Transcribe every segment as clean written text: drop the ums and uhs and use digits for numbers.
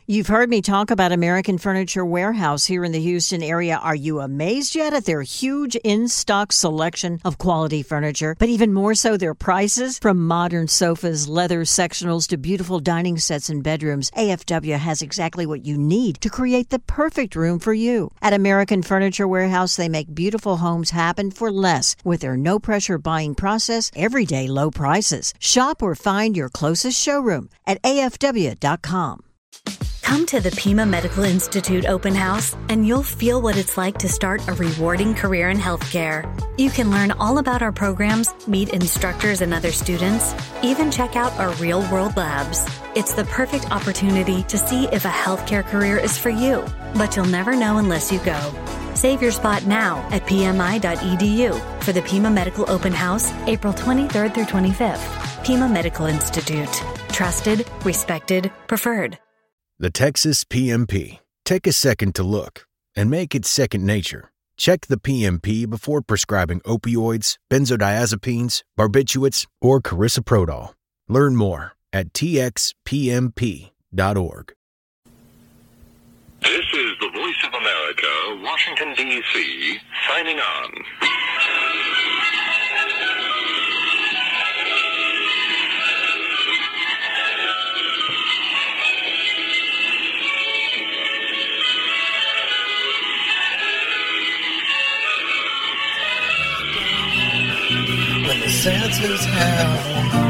You've heard me talk about American Furniture Warehouse here in the Houston area. Are you amazed yet at their huge in-stock selection of quality furniture? But even more so, their prices? From modern sofas, leather sectionals, to beautiful dining sets and bedrooms, AFW has exactly what you need to create the perfect room for you. At American Furniture Warehouse, they make beautiful homes happen for less with their no-pressure buying process, everyday low prices. Shop or find your closest showroom at AFW.com. Come to the Pima Medical Institute open house, and you'll feel what it's like to start a rewarding career in healthcare. You can learn all about our programs, meet instructors and other students, even check out our real-world labs. It's the perfect opportunity to see if a healthcare career is for you, but you'll never know unless you go. Save your spot now at pmi.edu for the Pima Medical Open House, April 23rd through 25th. Pima Medical Institute. Trusted, respected, preferred. The Texas PMP. Take a second to look and make it second nature. Check the PMP before prescribing opioids, benzodiazepines, barbiturates, or carisoprodol. Learn more at txpmp.org. This is the Voice of America, Washington, D.C., signing on. When the senses have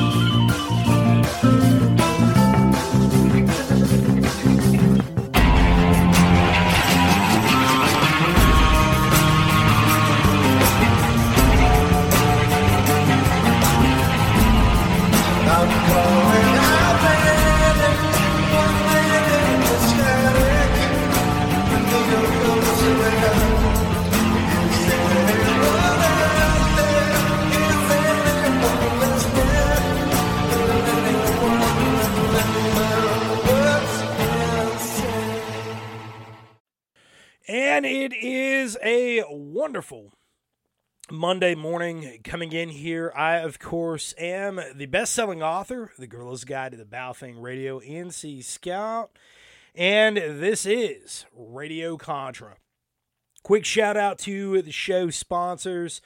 And it is a wonderful Monday morning coming in here. I, of course, am the best-selling author, The Gorilla's Guide to the Baofeng Radio NC Scout, and this is Radio Contra. Quick shout-out to the show sponsors,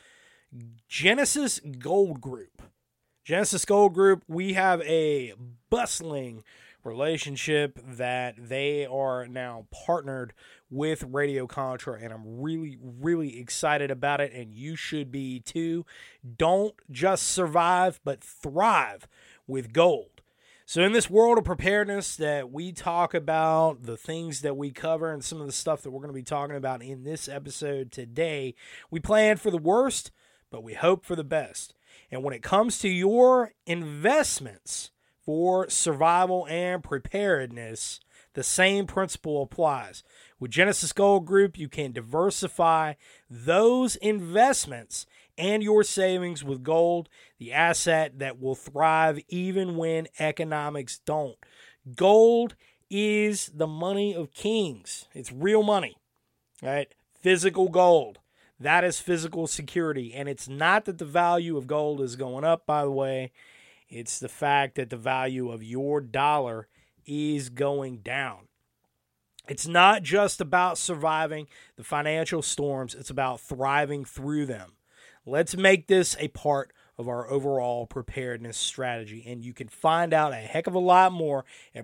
Genesis Gold Group. Genesis Gold Group, we have a bustling relationship that they are now partnered with Radio Contra, and I'm really, really excited about it, and you should be too. Don't just survive, but thrive with gold. So in this world of preparedness that we talk about, the things that we cover, and some of the stuff that we're going to be talking about in this episode today, we plan for the worst, but we hope for the best. And when it comes to your investments for survival and preparedness, the same principle applies. With Genesis Gold Group, you can diversify those investments and your savings with gold, the asset that will thrive even when economics don't. Gold is the money of kings. It's real money, right? Physical gold. That is physical security. And it's not that the value of gold is going up, by the way. It's the fact that the value of your dollar is going down. It's not just about surviving the financial storms. It's about thriving through them. Let's make this a part of our overall preparedness strategy. And you can find out a heck of a lot more at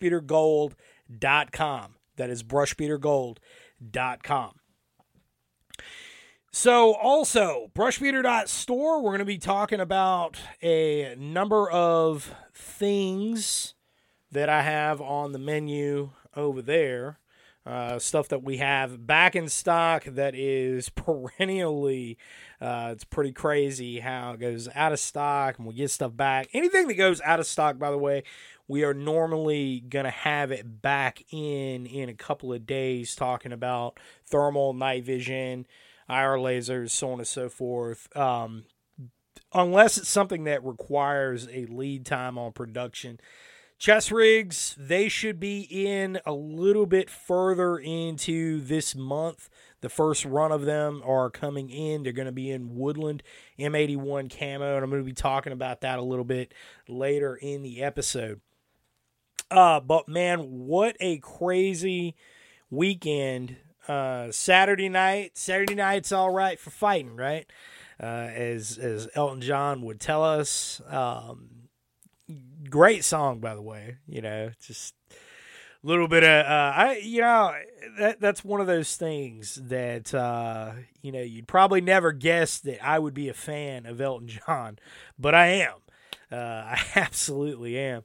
brushbeatergold.com. That is brushbeatergold.com. So also, brushbeater.store, we're going to be talking about a number of things that I have on the menu over there. Stuff that we have back in stock that is perennially, it's pretty crazy how it goes out of stock and we get stuff back. Anything that goes out of stock, by the way, we are normally going to have it back in a couple of days, talking about thermal, night vision, IR lasers, so on and so forth. Unless it's something that requires a lead time on production. Chest rigs, they should be in a little bit further into this month. The first run of them are coming in. They're going to be in Woodland M81 camo, and I'm going to be talking about that a little bit later in the episode. But man, what a crazy weekend. Saturday night's all right for fighting, right? As Elton John would tell us. Great song, by the way. Just a little bit of that's one of those things that you'd probably never guess that I would be a fan of Elton John, but I am. I absolutely am.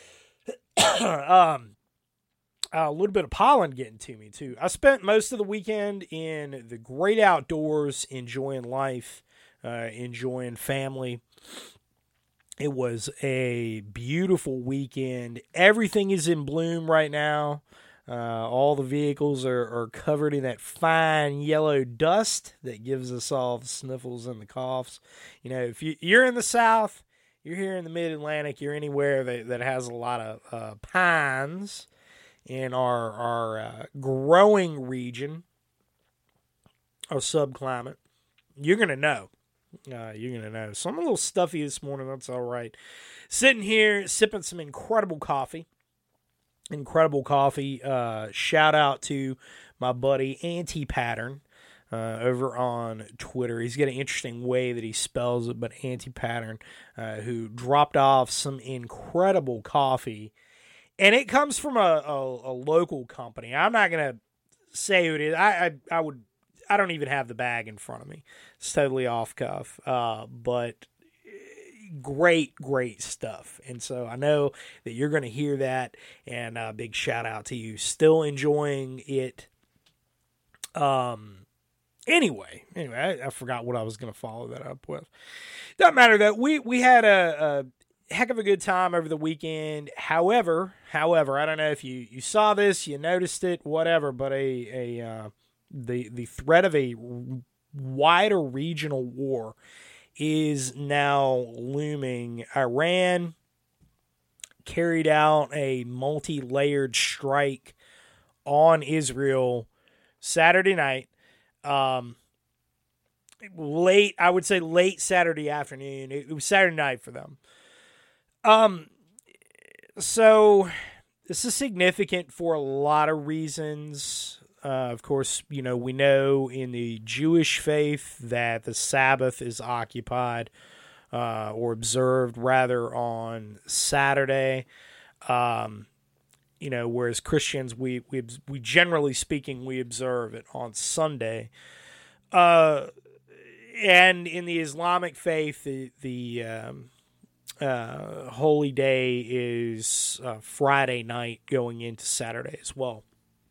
A little bit of pollen getting to me, too. I spent most of the weekend in the great outdoors, enjoying life, enjoying family. It was a beautiful weekend. Everything is in bloom right now. All the vehicles are covered in that fine yellow dust that gives us all the sniffles and the coughs. If you're in the South, you're here in the Mid-Atlantic, you're anywhere that has a lot of pines in our growing region, our subclimate, you're going to know. So I'm a little stuffy this morning. That's all right. Sitting here, sipping some incredible coffee. Shout out to my buddy Anti-Pattern over on Twitter. He's got an interesting way that he spells it, but Anti-Pattern, who dropped off some incredible coffee. And it comes from a local company. I'm not going to say who it is. I don't even have the bag in front of me. It's totally off cuff. But great stuff. And so I know that you're going to hear that. And a big shout out to you. Still enjoying it. Anyway, I forgot what I was going to follow that up with. Doesn't matter that we had a heck of a good time over the weekend. However, I don't know if you saw this, you noticed it, whatever, but the threat of a wider regional war is now looming. Iran carried out a multi-layered strike on Israel Saturday night. Late Saturday afternoon. It was Saturday night for them. So this is significant for a lot of reasons. Of course, we know in the Jewish faith that the Sabbath is occupied, or observed rather, on Saturday. Whereas Christians, we generally speaking, we observe it on Sunday. And in the Islamic faith, the holy day is Friday night going into Saturday as well.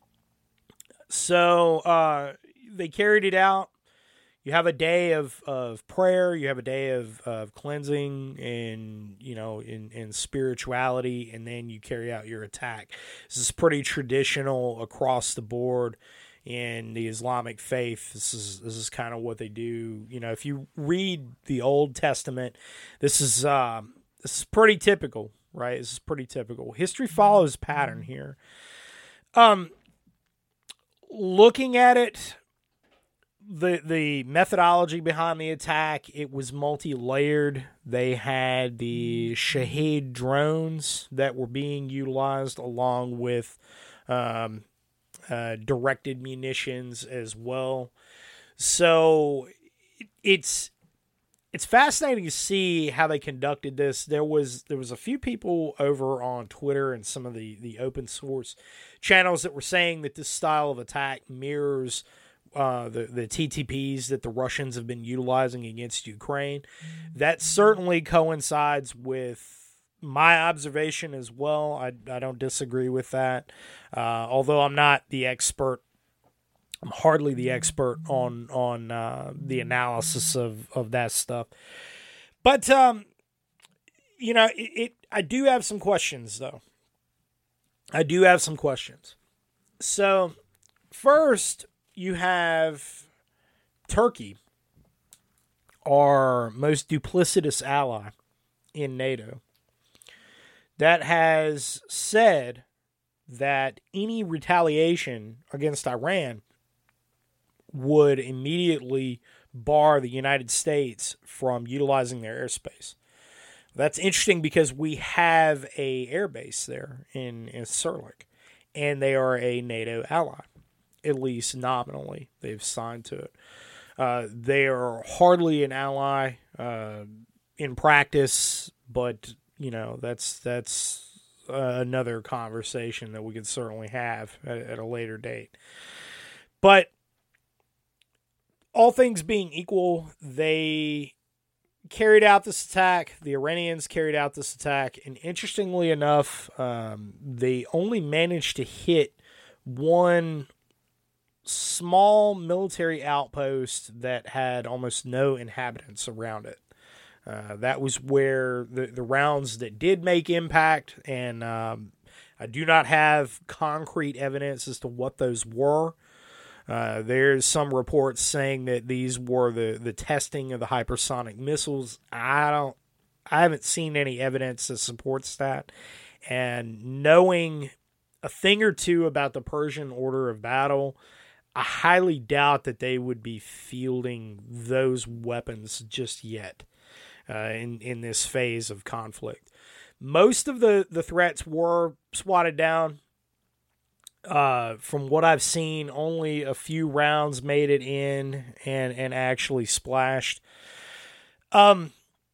So they carried it out. You have a day of prayer. You have a day of cleansing and, in spirituality, and then you carry out your attack. This is pretty traditional across the board in the Islamic faith. This is kind of what they do. If you read the Old Testament, this is pretty typical, right? This is pretty typical. History follows pattern here. Looking at it, the methodology behind the attack, it was multi-layered. They had the Shahed drones that were being utilized along with directed munitions as well. So it's fascinating to see how they conducted this. There was a few people over on Twitter and some of the open source channels that were saying that this style of attack mirrors the TTPs that the Russians have been utilizing against Ukraine. That certainly coincides with my observation as well. I don't disagree with that. Although I'm not the expert, I'm hardly the expert on the analysis of that stuff. But I do have some questions though. So first, you have Turkey, our most duplicitous ally in NATO, that has said that any retaliation against Iran would immediately bar the United States from utilizing their airspace. That's interesting because we have a air base there in Sirleck, and they are a NATO ally, at least nominally. They've signed to it. They are hardly an ally in practice, but that's another conversation that we could certainly have at a later date. But all things being equal, they carried out this attack. The Iranians carried out this attack, and interestingly enough, they only managed to hit one small military outpost that had almost no inhabitants around it. That was where the rounds that did make impact, and I do not have concrete evidence as to what those were. There's some reports saying that these were the testing of the hypersonic missiles. I haven't seen any evidence that supports that. And knowing a thing or two about the Persian order of battle, I highly doubt that they would be fielding those weapons just yet in this phase of conflict. Most of the threats were swatted down. From what I've seen, only a few rounds made it in and actually splashed. But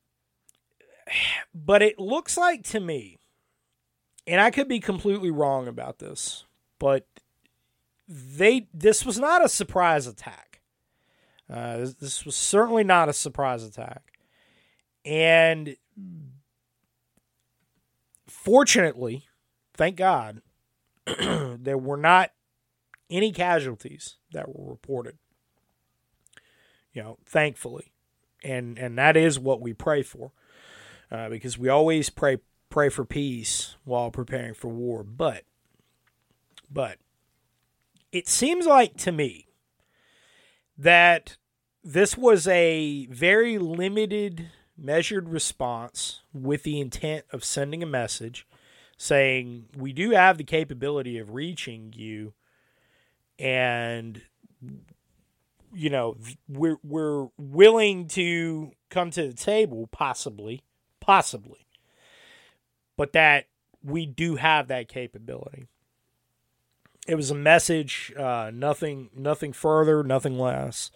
it looks like to me, and I could be completely wrong about this, but this was not a surprise attack. This was certainly not a surprise attack. And fortunately, thank God, there were not any casualties that were reported. Thankfully. And that is what we pray for. Because we always pray for peace while preparing for war. But it seems like to me that this was a very limited, measured response with the intent of sending a message saying, we do have the capability of reaching you, and we're willing to come to the table, possibly, but that we do have that capability. It was a message, nothing further, nothing less.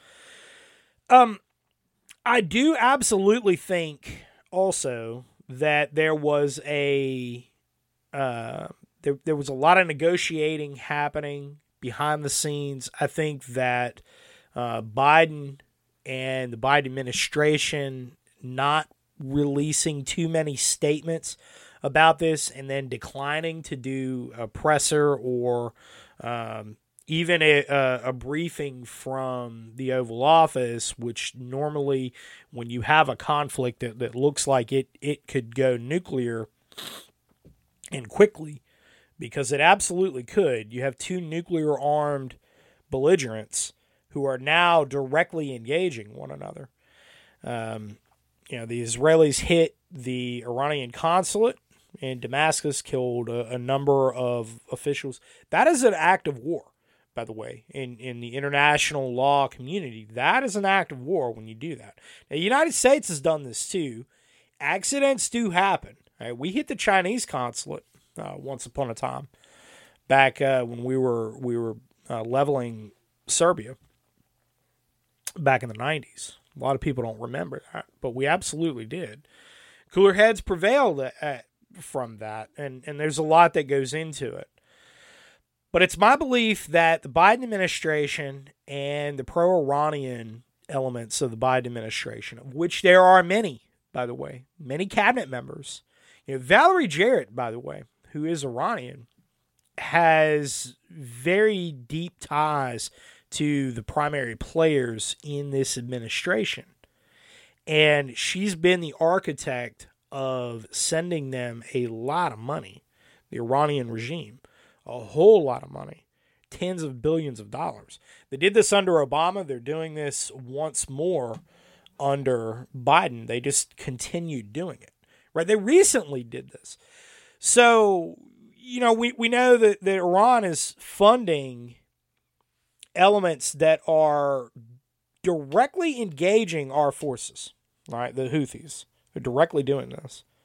I do absolutely think also that there was there was a lot of negotiating happening behind the scenes. I think that Biden and the Biden administration not releasing too many statements about this and then declining to do a presser or even a briefing from the Oval Office, which normally when you have a conflict that looks like it could go nuclear and quickly, because it absolutely could. You have two nuclear-armed belligerents who are now directly engaging one another. The Israelis hit the Iranian consulate in Damascus, killed a number of officials. That is an act of war, by the way, in the international law community. That is an act of war when you do that. Now, the United States has done this too. Accidents do happen. Right? We hit the Chinese consulate once upon a time, back when we were leveling Serbia back in the 90s. A lot of people don't remember that, but we absolutely did. Cooler heads prevailed from that, and there's a lot that goes into it. But it's my belief that the Biden administration and the pro-Iranian elements of the Biden administration, of which there are many, by the way, many cabinet members. Valerie Jarrett, by the way, who is Iranian, has very deep ties to the primary players in this administration. And she's been the architect of sending them a lot of money, the Iranian regime, a whole lot of money, tens of billions of dollars. They did this under Obama. They're doing this once more under Biden. They just continued doing it. Right? They recently did this. So, we know that Iran is funding elements that are directly engaging our forces. Right? The Houthis are directly doing this.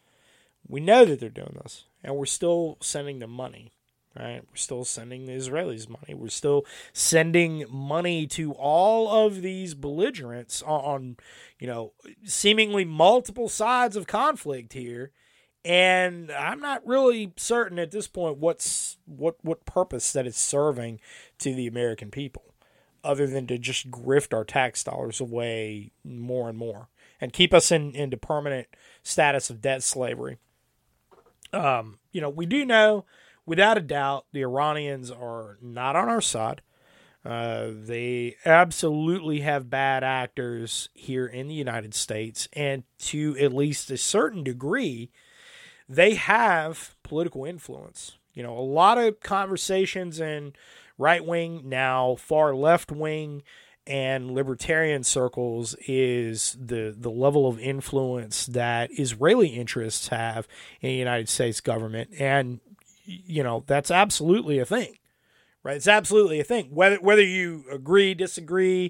We know that they're doing this, and we're still sending them money, right? We're still sending the Israelis money. We're still sending money to all of these belligerents on seemingly multiple sides of conflict here. And I'm not really certain at this point what purpose that it's serving to the American people, other than to just grift our tax dollars away more and more and keep us into permanent status of debt slavery. We do know, without a doubt, the Iranians are not on our side. They absolutely have bad actors here in the United States, and to at least a certain degree, they have political influence. A lot of conversations in right-wing, now far left-wing, and libertarian circles is the level of influence that Israeli interests have in the United States government. And, that's absolutely a thing, right? It's absolutely a thing. Whether you agree, disagree,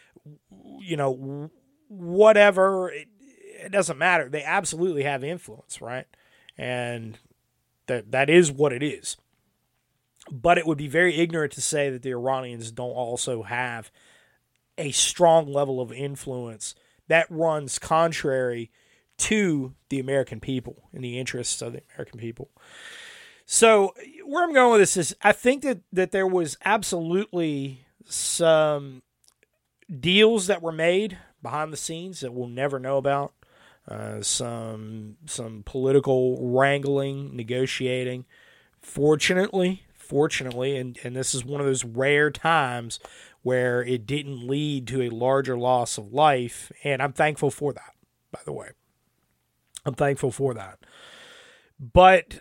whatever, it doesn't matter. They absolutely have influence, right? And that is what it is. But it would be very ignorant to say that the Iranians don't also have a strong level of influence that runs contrary to the American people and the interests of the American people. So where I'm going with this is I think that there was absolutely some deals that were made behind the scenes that we'll never know about. Some political wrangling, negotiating. Fortunately, and this is one of those rare times where it didn't lead to a larger loss of life, and I'm thankful for that, by the way. I'm thankful for that. But,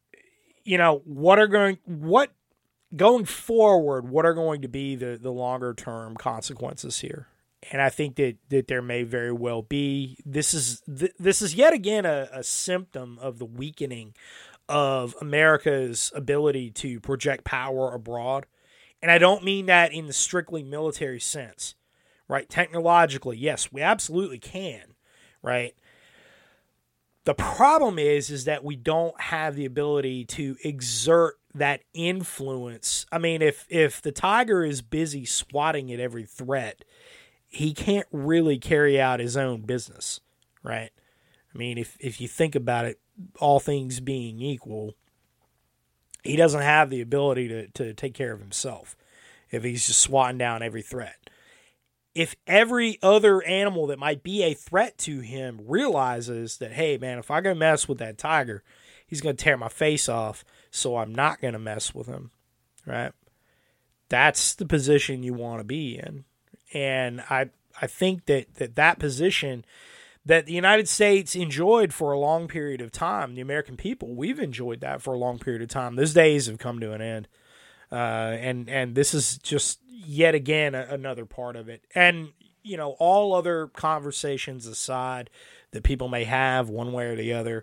going forward, what are going to be the longer-term consequences here? And I think that there may very well be. This is yet again a symptom of the weakening of America's ability to project power abroad. And I don't mean that in the strictly military sense, right? Technologically, yes, we absolutely can, right? The problem is that we don't have the ability to exert that influence. I mean, if the tiger is busy swatting at every threat, he can't really carry out his own business, right? I mean, if you think about it, all things being equal, he doesn't have the ability to take care of himself if he's just swatting down every threat. If every other animal that might be a threat to him realizes that, hey, man, if I go mess with that tiger, he's going to tear my face off, so I'm not going to mess with him, right? That's the position you want to be in. And I think that position that the United States enjoyed for a long period of time, the American people, we've enjoyed that for a long period of time. Those days have come to an end. And this is just yet again another part of it. And, all other conversations aside that people may have one way or the other,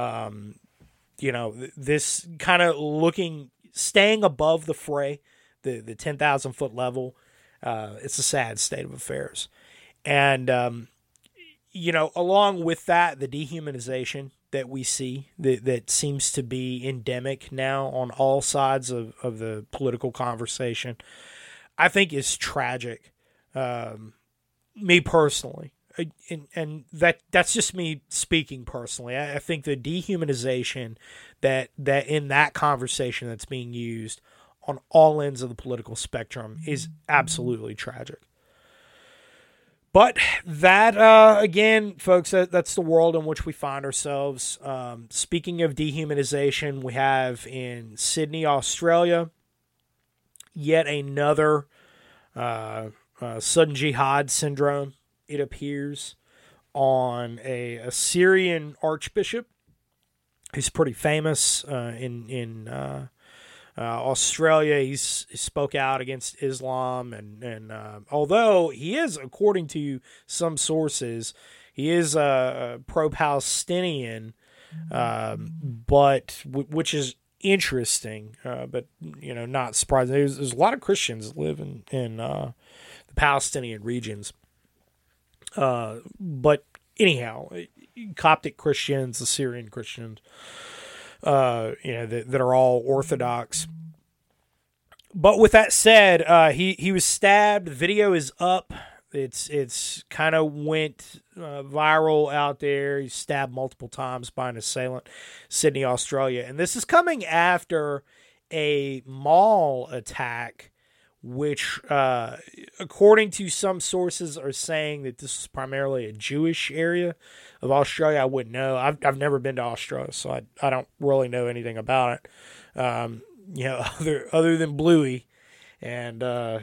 this kind of staying above the fray, the 10,000-foot level, it's a sad state of affairs. And, along with that, the dehumanization that we see that seems to be endemic now on all sides of the political conversation, I think is tragic. Me personally, and that's just me speaking personally. I think the dehumanization that in that conversation that's being used on all ends of the political spectrum is absolutely tragic. But that, again, folks, that's the world in which we find ourselves. Speaking of dehumanization, we have in Sydney, Australia, yet another sudden jihad syndrome, it appears, on a Syrian archbishop who's pretty famous in Australia. He spoke out against Islam, and although he is, according to some sources, he is a pro-Palestinian, but which is interesting, but not surprising. There's a lot of Christians that live in the Palestinian regions, but anyhow, Coptic Christians, the Syrian Christians, that are all Orthodox. But with that said, he was stabbed. The video is up. It's kind of went viral out there. He's stabbed multiple times by an assailant, Sydney, Australia. And this is coming after a mall attack, which, according to some sources, are saying that this is primarily a Jewish area of Australia. I wouldn't know. I've never been to Australia, so I don't really know anything about it. Other than Bluey, and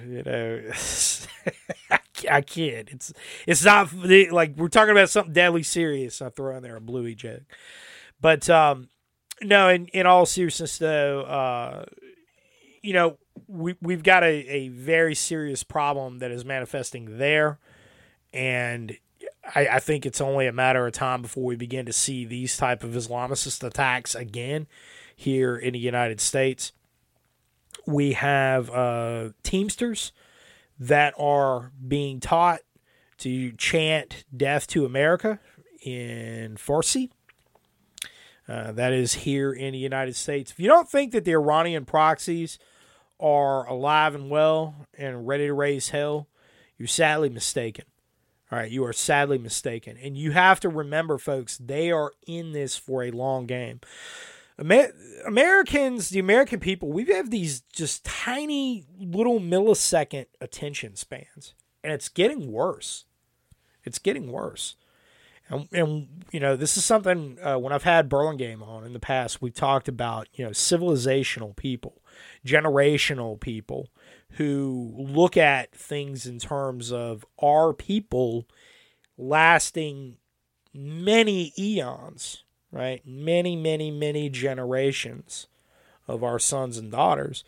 I can't. It's not like we're talking about something deadly serious. I throw in there a Bluey joke, but no. In all seriousness, though, we've got a very serious problem that is manifesting there, and I think it's only a matter of time before we begin to see these type of Islamicist attacks again here in the United States. We have Teamsters that are being taught to chant "Death to America" in Farsi. That is here in the United States. If you don't think that the Iranian proxies are alive and well and ready to raise hell, you're sadly mistaken. All right, you are sadly mistaken. And you have to remember, folks, they are in this for a long game. Americans, the American people, we have these just tiny little millisecond attention spans, and it's getting worse. It's getting worse. And this is something, when I've had Burlingame on in the past, we've talked about, civilizational people, generational people who look at things in terms of our people lasting many eons, right? Many, many, many generations of our sons and daughters.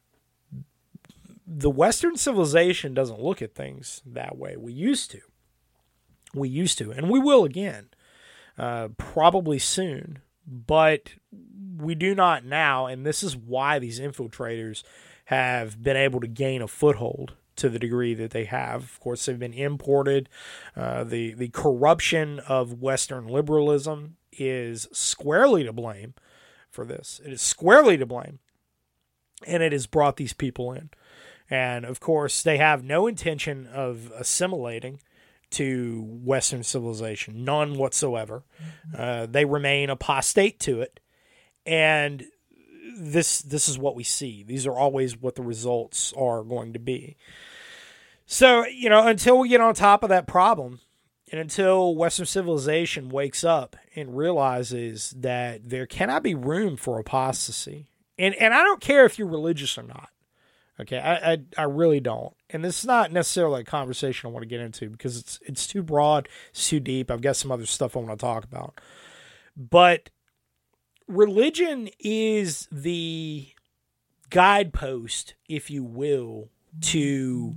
The Western civilization doesn't look at things that way. We used to, and we will again, probably soon, but we do not now, and this is why these infiltrators have been able to gain a foothold to the degree that they have. Of course, they've been imported. The corruption of Western liberalism is squarely to blame for this. It is squarely to blame, and it has brought these people in. And, of course, they have no intention of assimilating to Western civilization, none whatsoever. They remain apostate to it, and this is what we see. These are always what the results are going to be. So, until we get on top of that problem, and until Western civilization wakes up and realizes that there cannot be room for apostasy, and I don't care if you're religious or not. Okay, I really don't. And this is not necessarily a conversation I want to get into because it's too broad, it's too deep. I've got some other stuff I want to talk about. But religion is the guidepost, if you will, to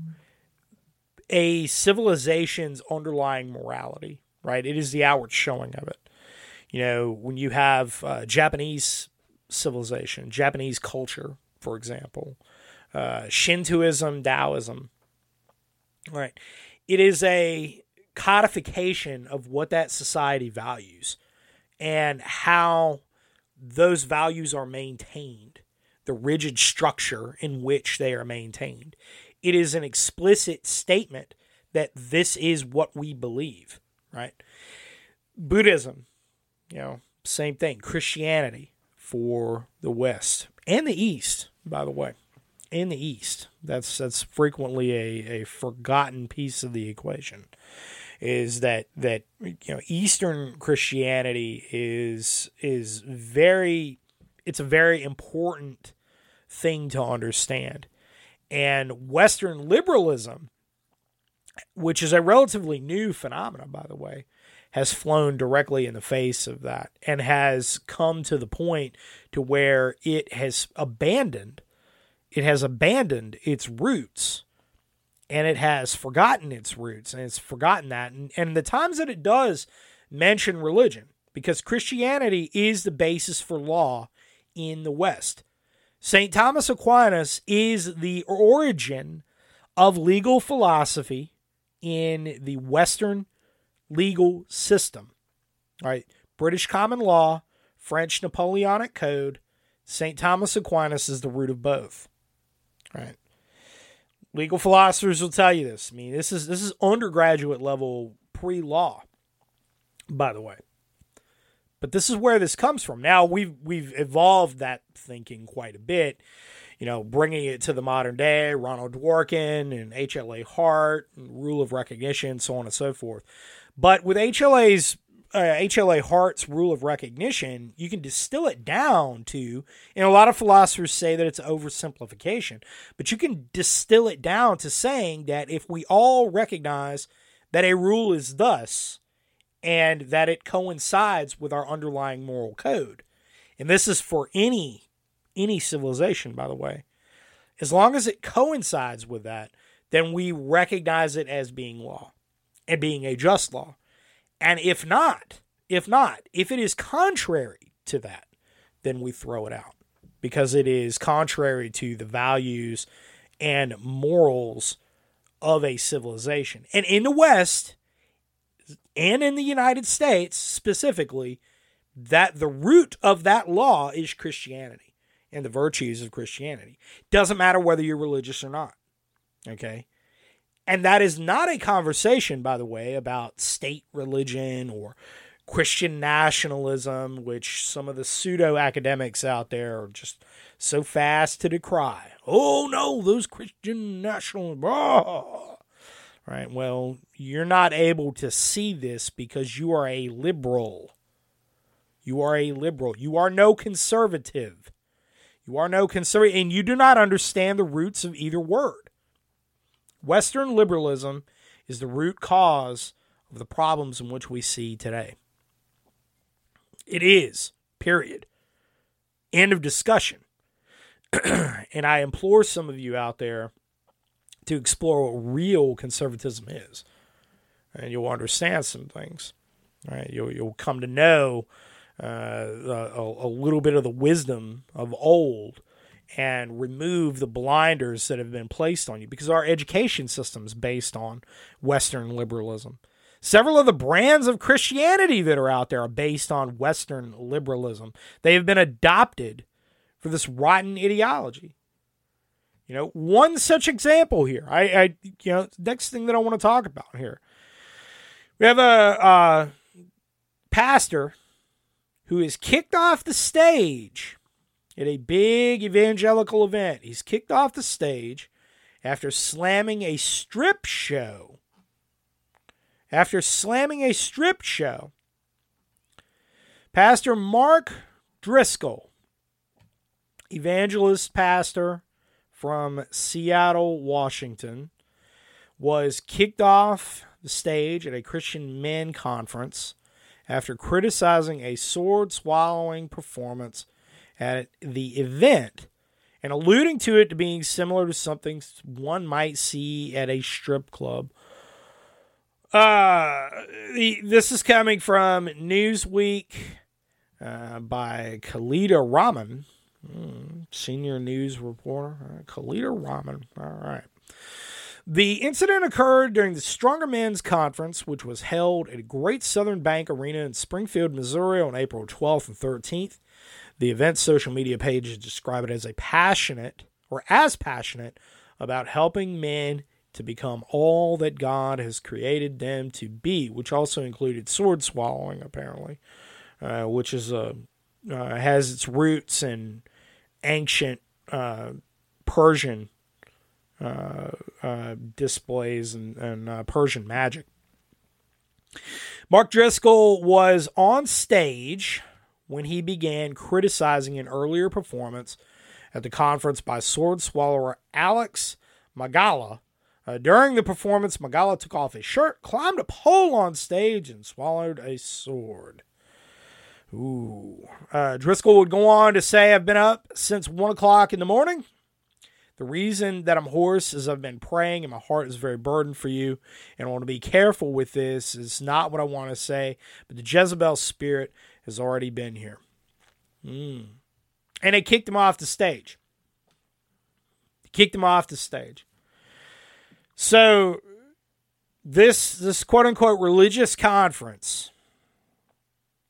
a civilization's underlying morality, right? It is the outward showing of it. When you have Japanese civilization, Japanese culture, for example, Shintoism, Taoism, right? It is a codification of what that society values and how those values are maintained, the rigid structure in which they are maintained. It is an explicit statement that this is what we believe, right? Buddhism, same thing. Christianity for the West and the East, by the way. In the East, that's frequently a forgotten piece of the equation, is that Eastern Christianity is a very important thing to understand, and Western liberalism, which is a relatively new phenomenon, by the way, has flown directly in the face of that and has come to the point to where it has abandoned its roots, and it has forgotten its roots, and it's forgotten that. And the times that it does mention religion, because Christianity is the basis for law in the West. St. Thomas Aquinas is the origin of legal philosophy in the Western legal system. right? British common law, French Napoleonic code, St. Thomas Aquinas is the root of both, right? Legal philosophers will tell you this. I mean, this is undergraduate level pre-law, by the way. But this is where this comes from. Now, we've evolved that thinking quite a bit, bringing it to the modern day, Ronald Dworkin and HLA Hart, and rule of recognition, so on and so forth. But with HLA Hart's rule of recognition, you can distill it down to, and a lot of philosophers say that it's oversimplification, but you can distill it down to saying that if we all recognize that a rule is thus, and that it coincides with our underlying moral code, and this is for any civilization, by the way, as long as it coincides with that, then we recognize it as being law and being a just law. And if it is contrary to that, then we throw it out because it is contrary to the values and morals of a civilization. And in the West, and in the United States specifically, that the root of that law is Christianity and the virtues of Christianity. Doesn't matter whether you're religious or not. Okay? And that is not a conversation, by the way, about state religion or Christian nationalism, which some of the pseudo-academics out there are just so fast to decry. Oh, no, those Christian nationalists. Oh. Right? Well, you're not able to see this because you are a liberal. You are a liberal. You are no conservative. You are no conservative, and you do not understand the roots of either word. Western liberalism is the root cause of the problems in which we see today. It is, period. End of discussion. And I implore some of you out there to explore what real conservatism is. And you'll understand some things. Right? You'll come to know a little bit of the wisdom of old and remove the blinders that have been placed on you, because our education system is based on Western liberalism. Several of the brands of Christianity that are out there are based on Western liberalism. They have been adopted for this rotten ideology. One such example here. Next thing that I want to talk about here. We have a pastor who is kicked off the stage at a big evangelical event. He's kicked off the stage after slamming a strip show. Pastor Mark Driscoll, evangelist pastor from Seattle, Washington, was kicked off the stage at a Christian men conference after criticizing a sword-swallowing performance at the event and alluding to it to being similar to something one might see at a strip club. This is coming from Newsweek by Khalida Rahman, senior news reporter. Khalida Rahman. All right. The incident occurred during the Stronger Men's Conference, which was held at Great Southern Bank Arena in Springfield, Missouri on April 12th and 13th. The event's social media pages describe it as passionate about helping men to become all that God has created them to be, which also included sword swallowing, apparently, which is has its roots in ancient Persian displays and Persian magic. Mark Driscoll was on stage when he began criticizing an earlier performance at the conference by sword swallower Alex Magala. During the performance, Magala took off his shirt, climbed a pole on stage, and swallowed a sword. Driscoll would go on to say, "I've been up since 1 o'clock in the morning. The reason that I'm hoarse is I've been praying and my heart is very burdened for you. And I want to be careful with this. It's not what I want to say, but the Jezebel spirit has already been here." And they kicked him off the stage. So this quote-unquote religious conference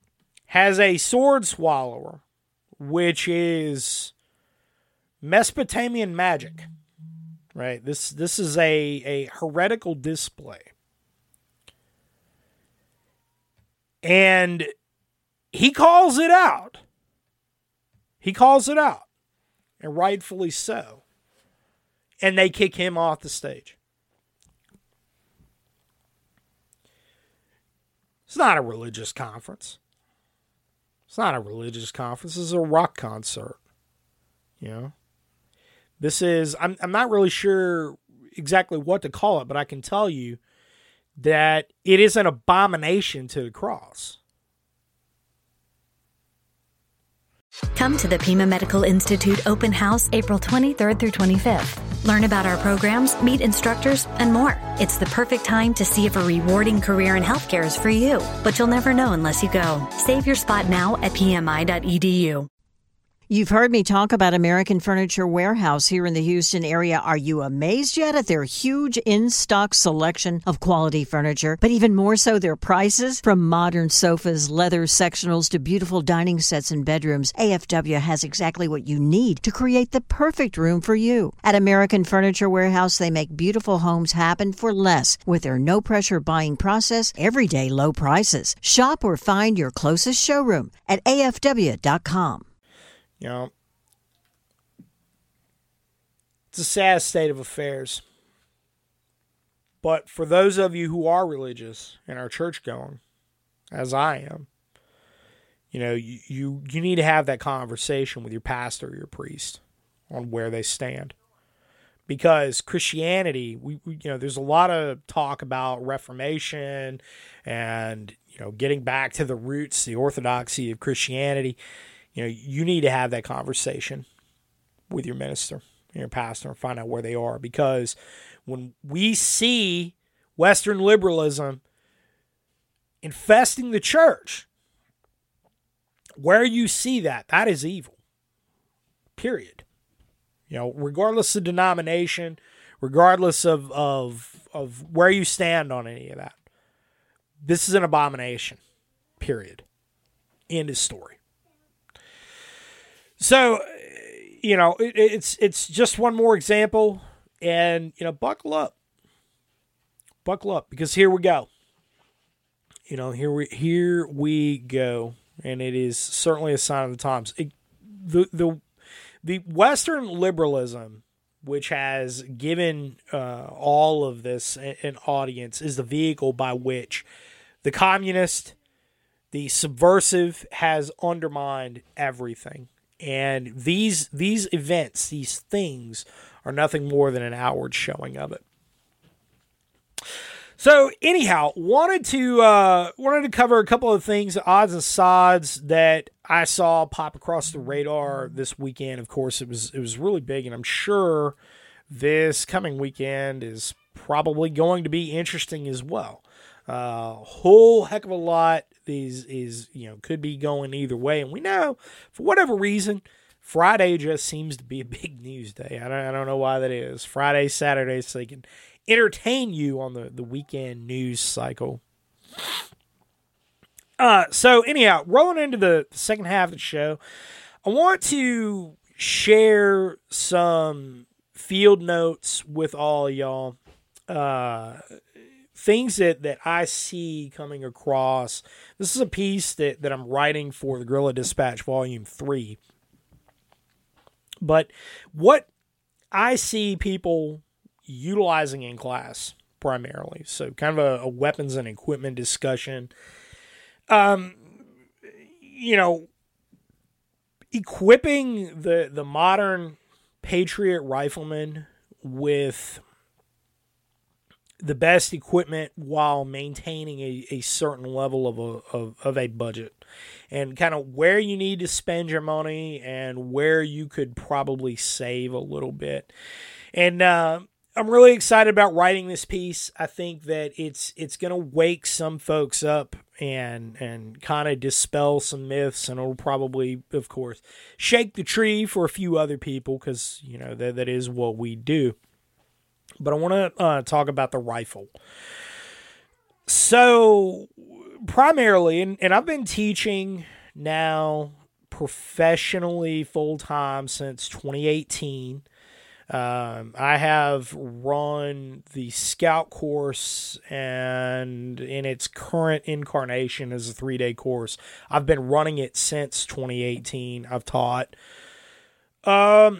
has a sword swallower, which is Mesopotamian magic. Right? This is a heretical display. And he calls it out. He calls it out. And rightfully so. And they kick him off the stage. It's not a religious conference. It's not a religious conference. This is a rock concert. You know? This is, I'm not really sure exactly what to call it, but I can tell you that it is an abomination to the cross. Come to the Pima Medical Institute Open House April 23rd through 25th. Learn about our programs, meet instructors, and more. It's the perfect time to see if a rewarding career in healthcare is for you, but you'll never know unless you go. Save your spot now at pmi.edu. You've heard me talk about American Furniture Warehouse here in the Houston area. Are you amazed yet at their huge in-stock selection of quality furniture? But even more so, their prices? From modern sofas, leather sectionals, to beautiful dining sets and bedrooms, AFW has exactly what you need to create the perfect room for you. At American Furniture Warehouse, they make beautiful homes happen for less with their no-pressure buying process, everyday low prices. Shop or find your closest showroom at afw.com. You know, it's a sad state of affairs. But for those of you who are religious and are church-going, as I am, you know, you need to have that conversation with your pastor or your priest on where they stand. Because Christianity, we you know, there's a lot of talk about Reformation and, you know, getting back to the roots, the orthodoxy of Christianity. You know, you need to have that conversation with your minister and your pastor and find out where they are. Because when we see Western liberalism infesting the church, where you see that, that is evil. Period. You know, regardless of denomination, regardless of where you stand on any of that. This is an abomination. Period. End of story. So, you know, it's just one more example, and, you know, buckle up, because here we go. You know, here we go, and it is certainly a sign of the times. The Western liberalism, which has given all of this an audience, is the vehicle by which the communist, the subversive, has undermined everything. And these events, these things, are nothing more than an outward showing of it. So anyhow, wanted to cover a couple of things, odds and sods that I saw pop across the radar this weekend. Of course, it was really big, and I'm sure this coming weekend is probably going to be interesting as well. Whole heck of a lot is could be going either way, and we know for whatever reason Friday just seems to be a big news day. I don't know why that is. Friday, Saturday, so they can entertain you on the weekend news cycle. So anyhow, rolling into the second half of the show, I want to share some field notes with all y'all. Things that I see coming across. This is a piece that I'm writing for the Guerrilla Dispatch Volume 3. But what I see people utilizing in class primarily, so kind of a weapons and equipment discussion. Equipping the modern Patriot rifleman with the best equipment while maintaining a certain level of a budget, and kind of where you need to spend your money and where you could probably save a little bit. And I'm really excited about writing this piece. I think that it's going to wake some folks up and kind of dispel some myths, and it'll probably, of course, shake the tree for a few other people, because, you know, that is what we do. But I want to talk about the rifle. So, primarily, and I've been teaching now professionally full-time since 2018. I have run the Scout course, and in its current incarnation as a 3-day course, I've been running it since 2018. I've taught, I'll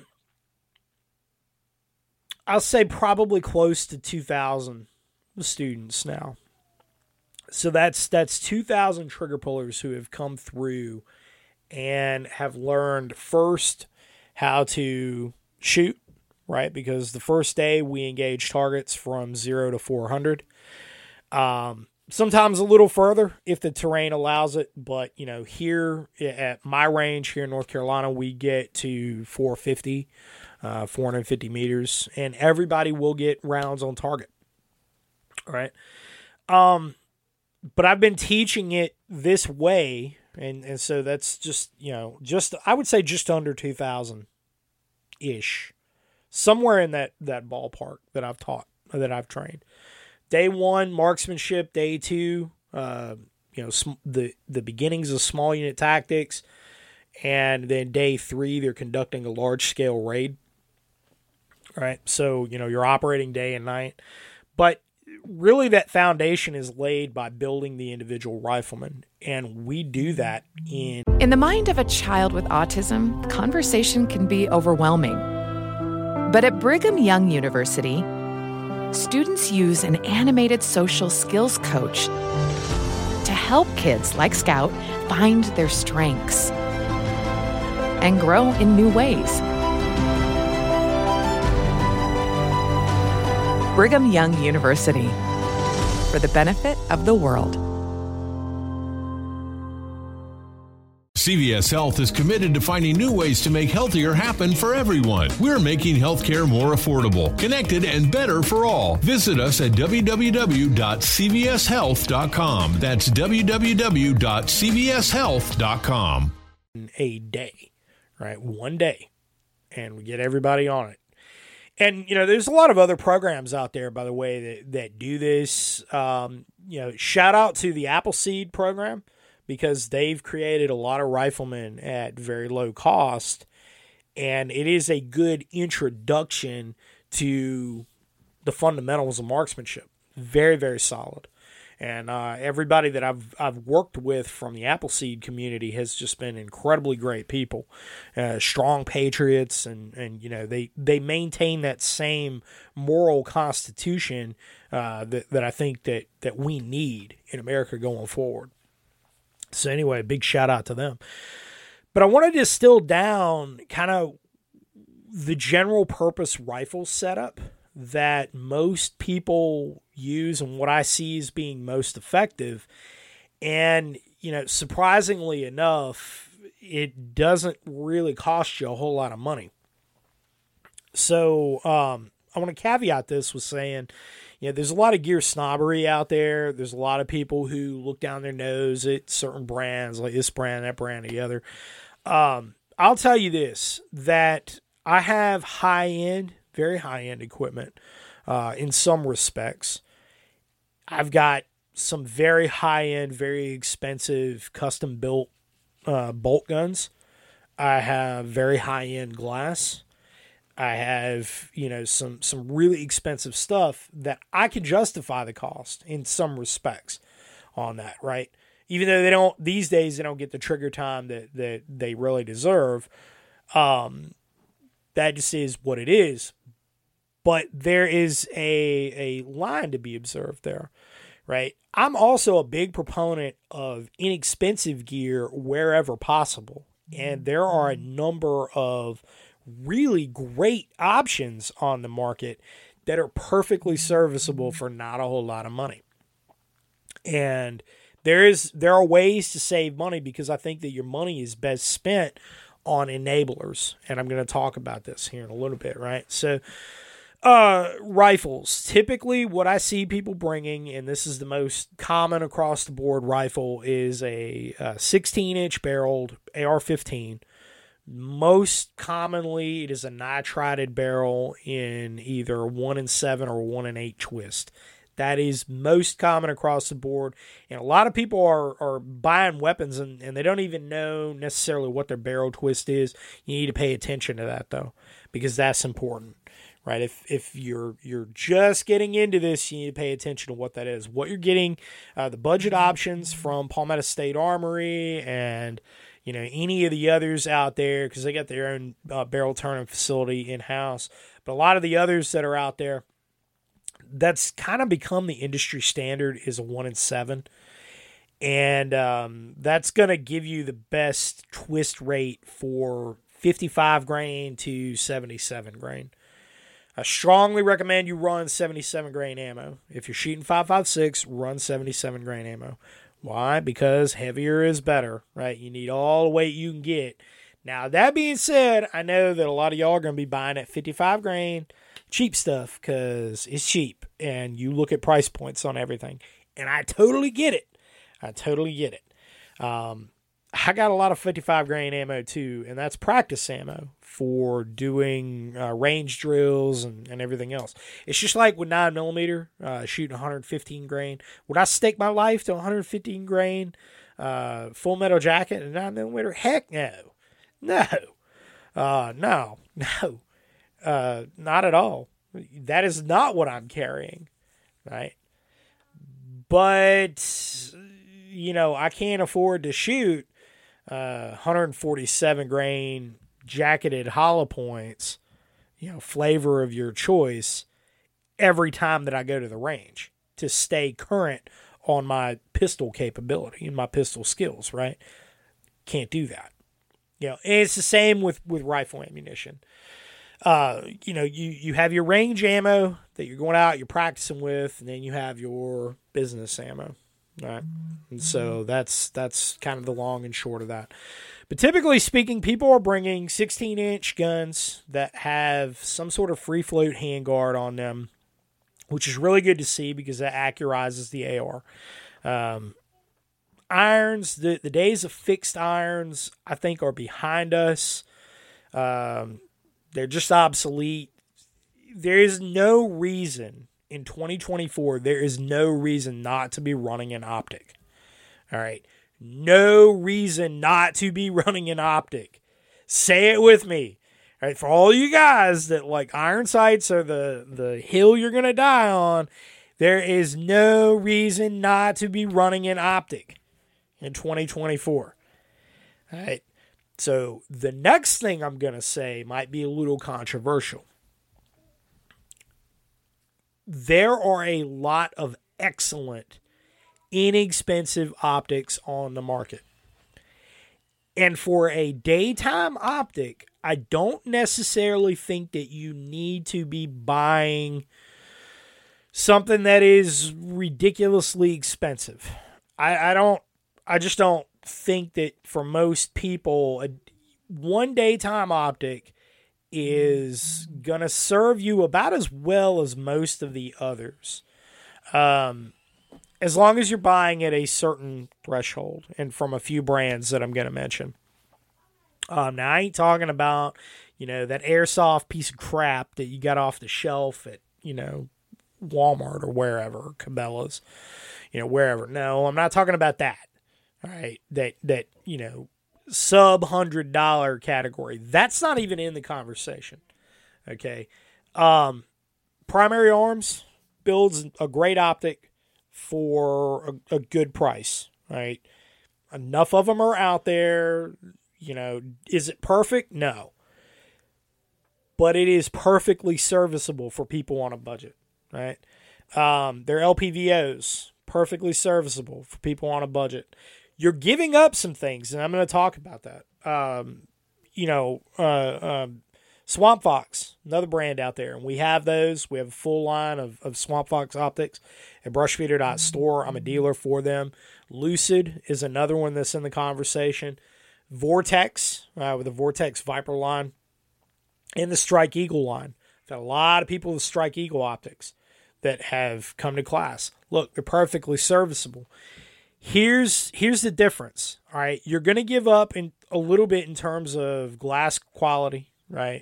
say probably close to 2,000 students now. So that's 2,000 trigger pullers who have come through and have learned first how to shoot, right? Because the first day we engage targets from 0 to 400. Sometimes a little further if the terrain allows it. But, here at my range here in North Carolina, we get to 450, 450 meters. And everybody will get rounds on target. All right. But I've been teaching it this way. And so that's just I would say just under 2,000-ish. Somewhere in that ballpark that I've taught, that I've trained. Day 1, marksmanship. Day 2, the beginnings of small unit tactics. And then day 3, they're conducting a large-scale raid. Right? So, you're operating day and night. But really that foundation is laid by building the individual rifleman. And we do that in the mind of a child with autism, conversation can be overwhelming. But at Brigham Young University, students use an animated social skills coach to help kids like Scout find their strengths and grow in new ways. Brigham Young University, for the benefit of the world. CVS Health is committed to finding new ways to make healthier happen for everyone. We're making healthcare more affordable, connected, and better for all. Visit us at www.cvshealth.com. That's www.cvshealth.com. A day, right? One day. And we get everybody on it. And, there's a lot of other programs out there, by the way, that do this. Shout out to the Appleseed program, because they've created a lot of riflemen at very low cost, and it is a good introduction to the fundamentals of marksmanship. Very, very solid. And everybody that I've worked with from the Appleseed community has just been incredibly great people, strong patriots, and they maintain that same moral constitution that I think that we need in America going forward. So anyway, big shout out to them. But I want to distill down kind of the general purpose rifle setup that most people use and what I see as being most effective. And, surprisingly enough, it doesn't really cost you a whole lot of money. So I want to caveat this with saying, there's a lot of gear snobbery out there. There's a lot of people who look down their nose at certain brands, like this brand, that brand, the other. I'll tell you this, that I have high-end, very high-end equipment in some respects. I've got some very high-end, very expensive custom-built bolt guns. I have very high-end glass. I have, some really expensive stuff that I can justify the cost in some respects on that, right? Even though these days they don't get the trigger time that they really deserve. That just is what it is. But there is a line to be observed there, right? I'm also a big proponent of inexpensive gear wherever possible. And there are a number of really great options on the market that are perfectly serviceable for not a whole lot of money. And there are ways to save money, because I think that your money is best spent on enablers. And I'm going to talk about this here in a little bit, right? So, rifles. Typically what I see people bringing, and this is the most common across the board rifle, is a 16-inch barreled AR-15. Most commonly, it is a nitrided barrel in either 1-7 or 1-8 twist. That is most common across the board. And a lot of people are buying weapons and they don't even know necessarily what their barrel twist is. You need to pay attention to that, though, because that's important, right? If you're just getting into this, you need to pay attention to what that is. What you're getting, the budget options from Palmetto State Armory and, any of the others out there, because they got their own barrel turning facility in-house. But a lot of the others that are out there, that's kind of become the industry standard, is a 1-in-7. And that's going to give you the best twist rate for 55 grain to 77 grain. I strongly recommend you run 77 grain ammo. If you're shooting 5.56, run 77 grain ammo. Why? Because heavier is better, right? You need all the weight you can get. Now, that being said, I know that a lot of y'all are going to be buying at 55 grain cheap stuff because it's cheap and you look at price points on everything. And I totally get it. I got a lot of 55 grain ammo too, and that's practice ammo for doing range drills and everything else. It's just like with 9mm, shooting 115 grain. Would I stake my life to 115 grain full metal jacket and 9mm? Heck no. No, not at all. That is not what I'm carrying, right? But, I can't afford to shoot 147 grain jacketed hollow points, flavor of your choice, every time that I go to the range to stay current on my pistol capability and my pistol skills, right? Can't do that. And it's the same with rifle ammunition. You have your range ammo that you're going out, you're practicing with, and then you have your business ammo, right? And so that's kind of the long and short of that. But typically speaking, people are bringing 16-inch guns that have some sort of free float handguard on them, which is really good to see because that accurizes the AR. Irons, the days of fixed irons, I think, are behind us. They're just obsolete. There is no reason in 2024, there is no reason not to be running an optic. All right. No reason not to be running an optic. Say it with me. All right. For all you guys that like iron sights are the hill you're going to die on, there is no reason not to be running an optic in 2024. All right. So the next thing I'm going to say might be a little controversial. There are a lot of excellent, inexpensive optics on the market. And for a daytime optic, I don't necessarily think that you need to be buying something that is ridiculously expensive. I just don't think that for most people, one daytime optic is going to serve you about as well as most of the others. As long as you're buying at a certain threshold and from a few brands that I'm going to mention. Now, I ain't talking about, that airsoft piece of crap that you got off the shelf at, Walmart or wherever, Cabela's, wherever. No, I'm not talking about that. All right. That sub $100 category. That's not even in the conversation. Okay. Primary Arms builds a great optic for a good price. Right. Enough of them are out there. Is it perfect? No. But it is perfectly serviceable for people on a budget. Right. Their LPVOs, perfectly serviceable for people on a budget. You're giving up some things, and I'm going to talk about that. Swamp Fox, another brand out there, and we have those. We have a full line of Swamp Fox optics at brushfeeder.store. I'm a dealer for them. Lucid is another one that's in the conversation. Vortex, with the Vortex Viper line, and the Strike Eagle line. I've got a lot of people with Strike Eagle optics that have come to class. Look, they're perfectly serviceable. Here's the difference, all right? You're going to give up a little bit in terms of glass quality, right?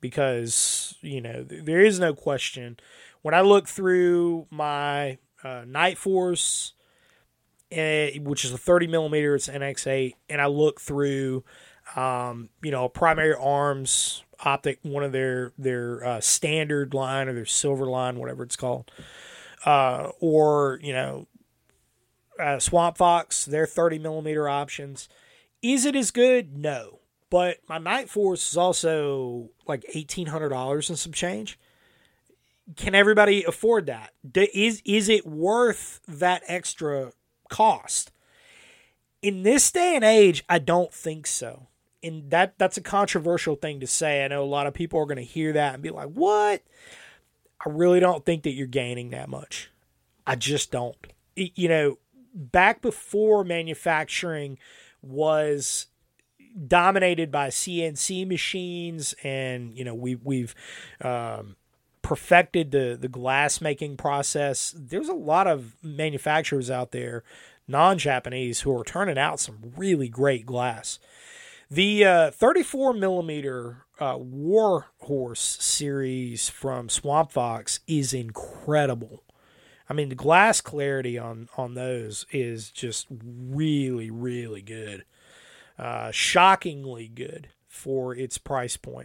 because, there is no question. When I look through my Night Force, which is a 30 millimeter, it's NX8, and I look through, Primary Arms optic, one of their standard line or their silver line, whatever it's called, or Swamp Fox, their 30 millimeter options. Is it as good? No. But my Night Force is also like $1,800 and some change. Can everybody afford that? Is it worth that extra cost? In this day and age, I don't think so. And that's a controversial thing to say. I know a lot of people are going to hear that and be like, what? I really don't think that you're gaining that much. I just don't. Back before manufacturing was dominated by CNC machines, and we've perfected the glass making process. There's a lot of manufacturers out there, non-Japanese, who are turning out some really great glass. The 34 millimeter Warhorse series from Swamp Fox is incredible. I mean, the glass clarity on those is just really, really good. Shockingly good for its price point.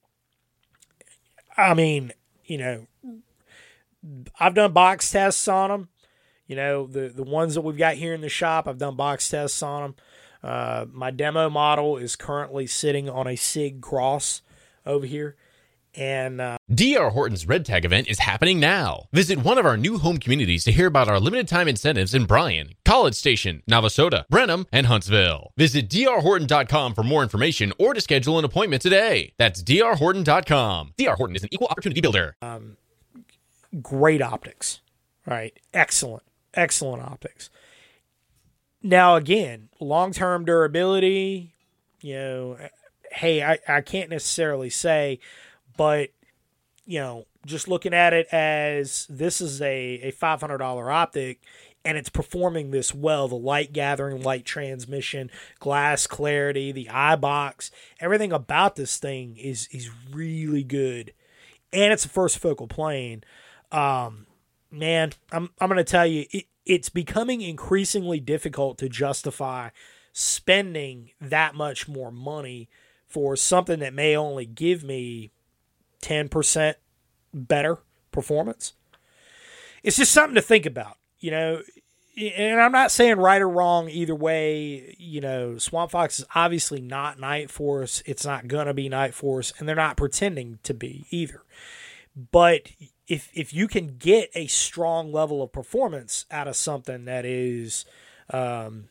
I mean, I've done box tests on them. The ones that we've got here in the shop, I've done box tests on them. My demo model is currently sitting on a SIG Cross over here. And D.R. Horton's Red Tag event is happening now. Visit one of our new home communities to hear about our limited time incentives in Bryan, College Station, Navasota, Brenham, and Huntsville. Visit drhorton.com for more information or to schedule an appointment today. That's drhorton.com. D.R. Horton is an equal opportunity builder. Great optics. All right. Excellent optics. Now, again, long-term durability, hey, I can't necessarily say, but, just looking at it as this is a $500 optic and it's performing this well, the light gathering, light transmission, glass clarity, the eye box, everything about this thing is really good. And it's a first focal plane. Man, I'm going to tell you, it's becoming increasingly difficult to justify spending that much more money for something that may only give me 10% better performance. It's just something to think about, and I'm not saying right or wrong either way. Swamp Fox is obviously not Night Force. It's not going to be Night Force, and they're not pretending to be either. But if you can get a strong level of performance out of something that is, 80%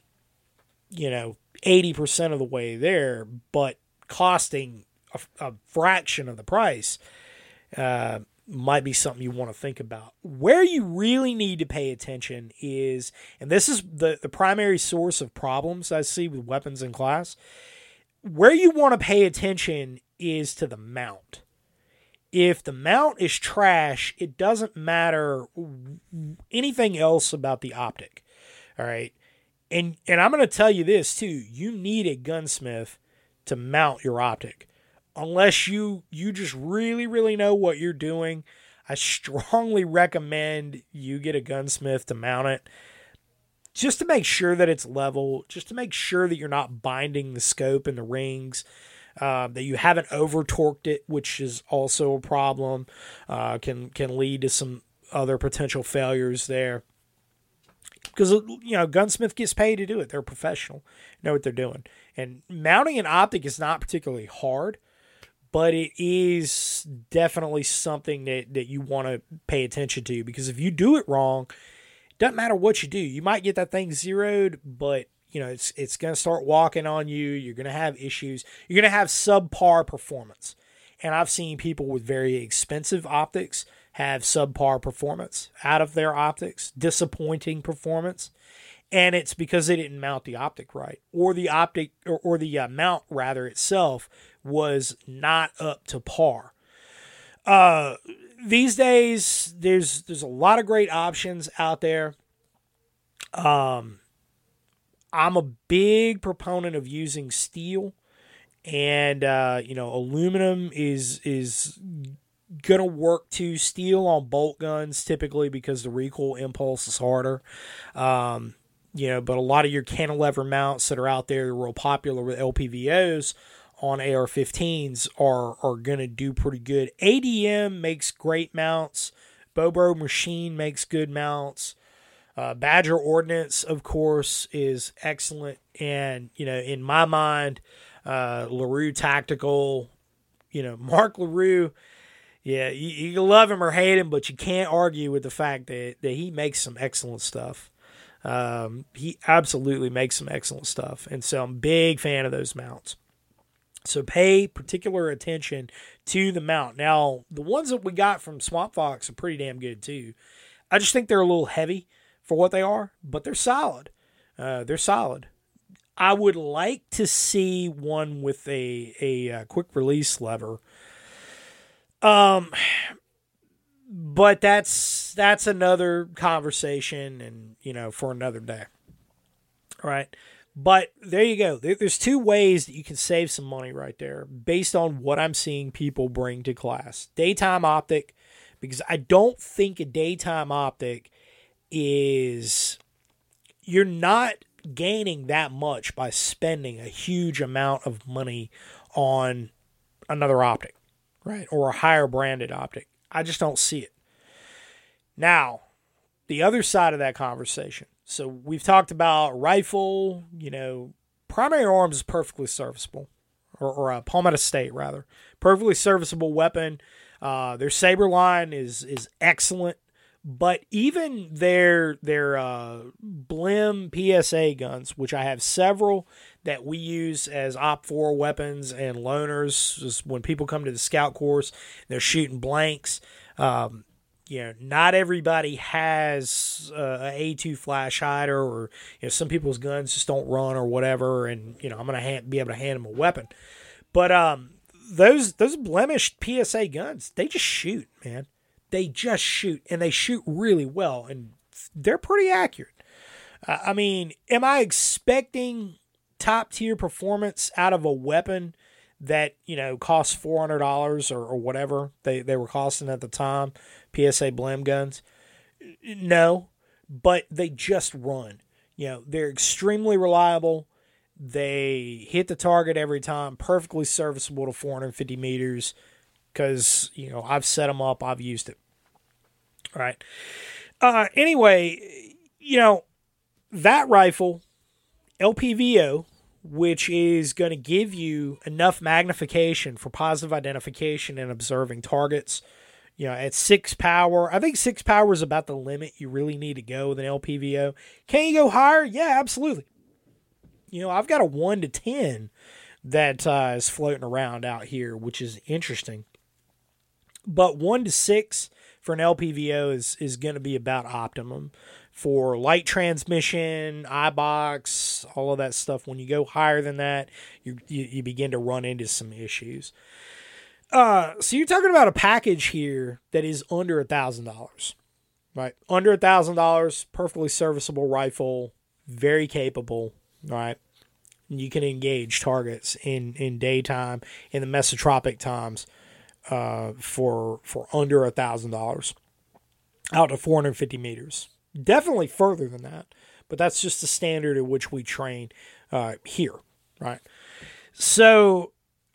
of the way there, but costing a fraction of the price, might be something you want to think about. Where you really need to pay attention is, and this is the primary source of problems I see with weapons in class, where you want to pay attention is to the mount. If the mount is trash, it doesn't matter anything else about the optic. All right. And I'm going to tell you this too. You need a gunsmith to mount your optic. Unless you just really, really know what you're doing, I strongly recommend you get a gunsmith to mount it. Just to make sure that it's level, just to make sure that you're not binding the scope and the rings, that you haven't over-torqued it, which is also a problem, can lead to some other potential failures there. Because, gunsmith gets paid to do it. They're professional, know what they're doing. And mounting an optic is not particularly hard, but it is definitely something that you want to pay attention to, because if you do it wrong, it doesn't matter what you do. You might get that thing zeroed, but it's going to start walking on you. You're going to have issues. You're going to have subpar performance. And I've seen people with very expensive optics have subpar performance out of their optics, disappointing performance. And it's because they didn't mount the optic right, or the optic or the mount rather itself was not up to par. These days, there's a lot of great options out there. I'm a big proponent of using steel And, aluminum is going to work to steel on bolt guns typically because the recoil impulse is harder. But a lot of your cantilever mounts that are out there real popular with LPVOs on AR-15s are going to do pretty good. ADM makes great mounts. Bobro Machine makes good mounts. Badger Ordnance, of course, is excellent. And, in my mind, LaRue Tactical, Mark LaRue, yeah, you love him or hate him, but you can't argue with the fact that he makes some excellent stuff. He absolutely makes some excellent stuff. And so I'm a big fan of those mounts. So pay particular attention to the mount. Now, the ones that we got from Swamp Fox are pretty damn good too. I just think they're a little heavy for what they are, but they're solid. They're solid. I would like to see one with a quick release lever. But that's another conversation and, for another day. All right. But there you go. There's two ways that you can save some money right there based on what I'm seeing people bring to class. Daytime optic, because I don't think a daytime optic is, you're not gaining that much by spending a huge amount of money on another optic, right? Or a higher branded optic. I just don't see it. Now, the other side of that conversation. So we've talked about rifle, primary arms is perfectly serviceable, or a Palmetto State rather, perfectly serviceable weapon. Their Saber line is excellent, but even their Blim PSA guns, which I have several that we use as OP4 weapons and loaners, just when people come to the scout course, they're shooting blanks. Not everybody has a A2 flash hider, or some people's guns just don't run or whatever, and I'm gonna be able to hand them a weapon. But those blemished PSA guns, they just shoot, man. They just shoot, and they shoot really well, and they're pretty accurate. Am I expecting top tier performance out of a weapon that costs $400 or whatever they were costing at the time? PSA Blim guns? No, but they just run. They're extremely reliable. They hit the target every time, perfectly serviceable to 450 meters because, I've set them up, I've used it. All right. Anyway, that rifle, LPVO, which is going to give you enough magnification for positive identification and observing targets. At 6 power, I think 6 power is about the limit you really need to go with an LPVO. Can you go higher? Yeah, absolutely. I've got a 1 to 10 that is floating around out here, which is interesting. But 1 to 6 for an LPVO is going to be about optimum for light transmission, iBox, all of that stuff. When you go higher than that, you begin to run into some issues. So you're talking about a package here that is under $1,000, right? Under $1,000, perfectly serviceable rifle, very capable, right? You can engage targets in daytime, in the mesotropic times, for under $1,000, out to 450 meters. Definitely further than that, but that's just the standard at which we train here, right? So,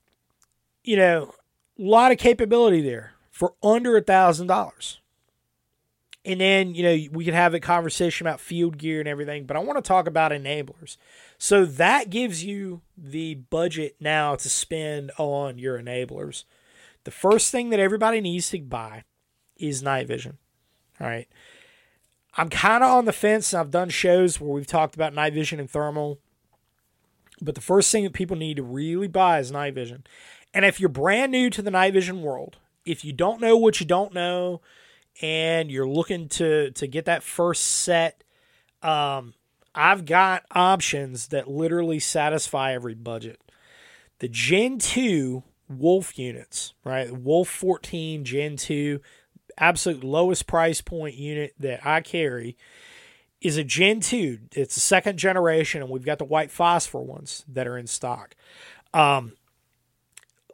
a lot of capability there for under $1,000. And then, we could have a conversation about field gear and everything, but I want to talk about enablers. So that gives you the budget now to spend on your enablers. The first thing that everybody needs to buy is night vision. All right. I'm kind of on the fence, and I've done shows where we've talked about night vision and thermal. But the first thing that people need to really buy is night vision. And if you're brand new to the night vision world, if you don't know what you don't know, and you're looking to get that first set, I've got options that literally satisfy every budget. The Gen 2 Wolf units, right? Wolf 14 Gen 2, absolute lowest price point unit that I carry, is a Gen 2. It's a second generation, and we've got the white phosphor ones that are in stock.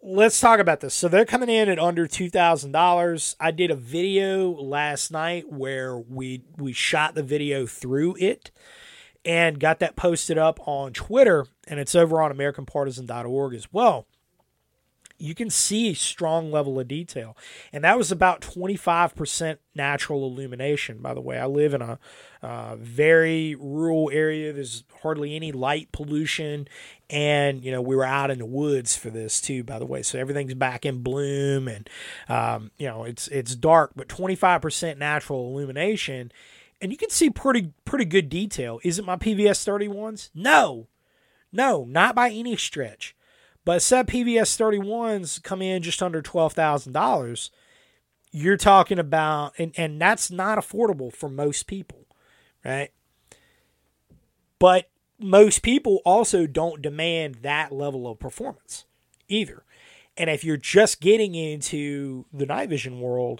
let's talk about this. So they're coming in at under $2,000. I did a video last night where we shot the video through it and got that posted up on Twitter, and it's over on AmericanPartisan.org as well. You can see a strong level of detail. And that was about 25% natural illumination, by the way. I live in a very rural area. There's hardly any light pollution. And, we were out in the woods for this too, by the way. So everything's back in bloom and, it's dark, but 25% natural illumination. And you can see pretty good detail. Is it my PVS 31s? No, not by any stretch. But said PVS 31s come in just under $12,000. You're talking about, and that's not affordable for most people, right? But most people also don't demand that level of performance either. And if you're just getting into the night vision world,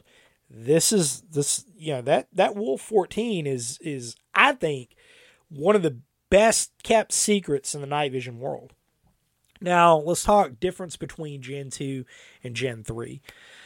that Wolf 14 is I think one of the best kept secrets in the night vision world. Now, let's talk difference between Gen 2 and Gen 3.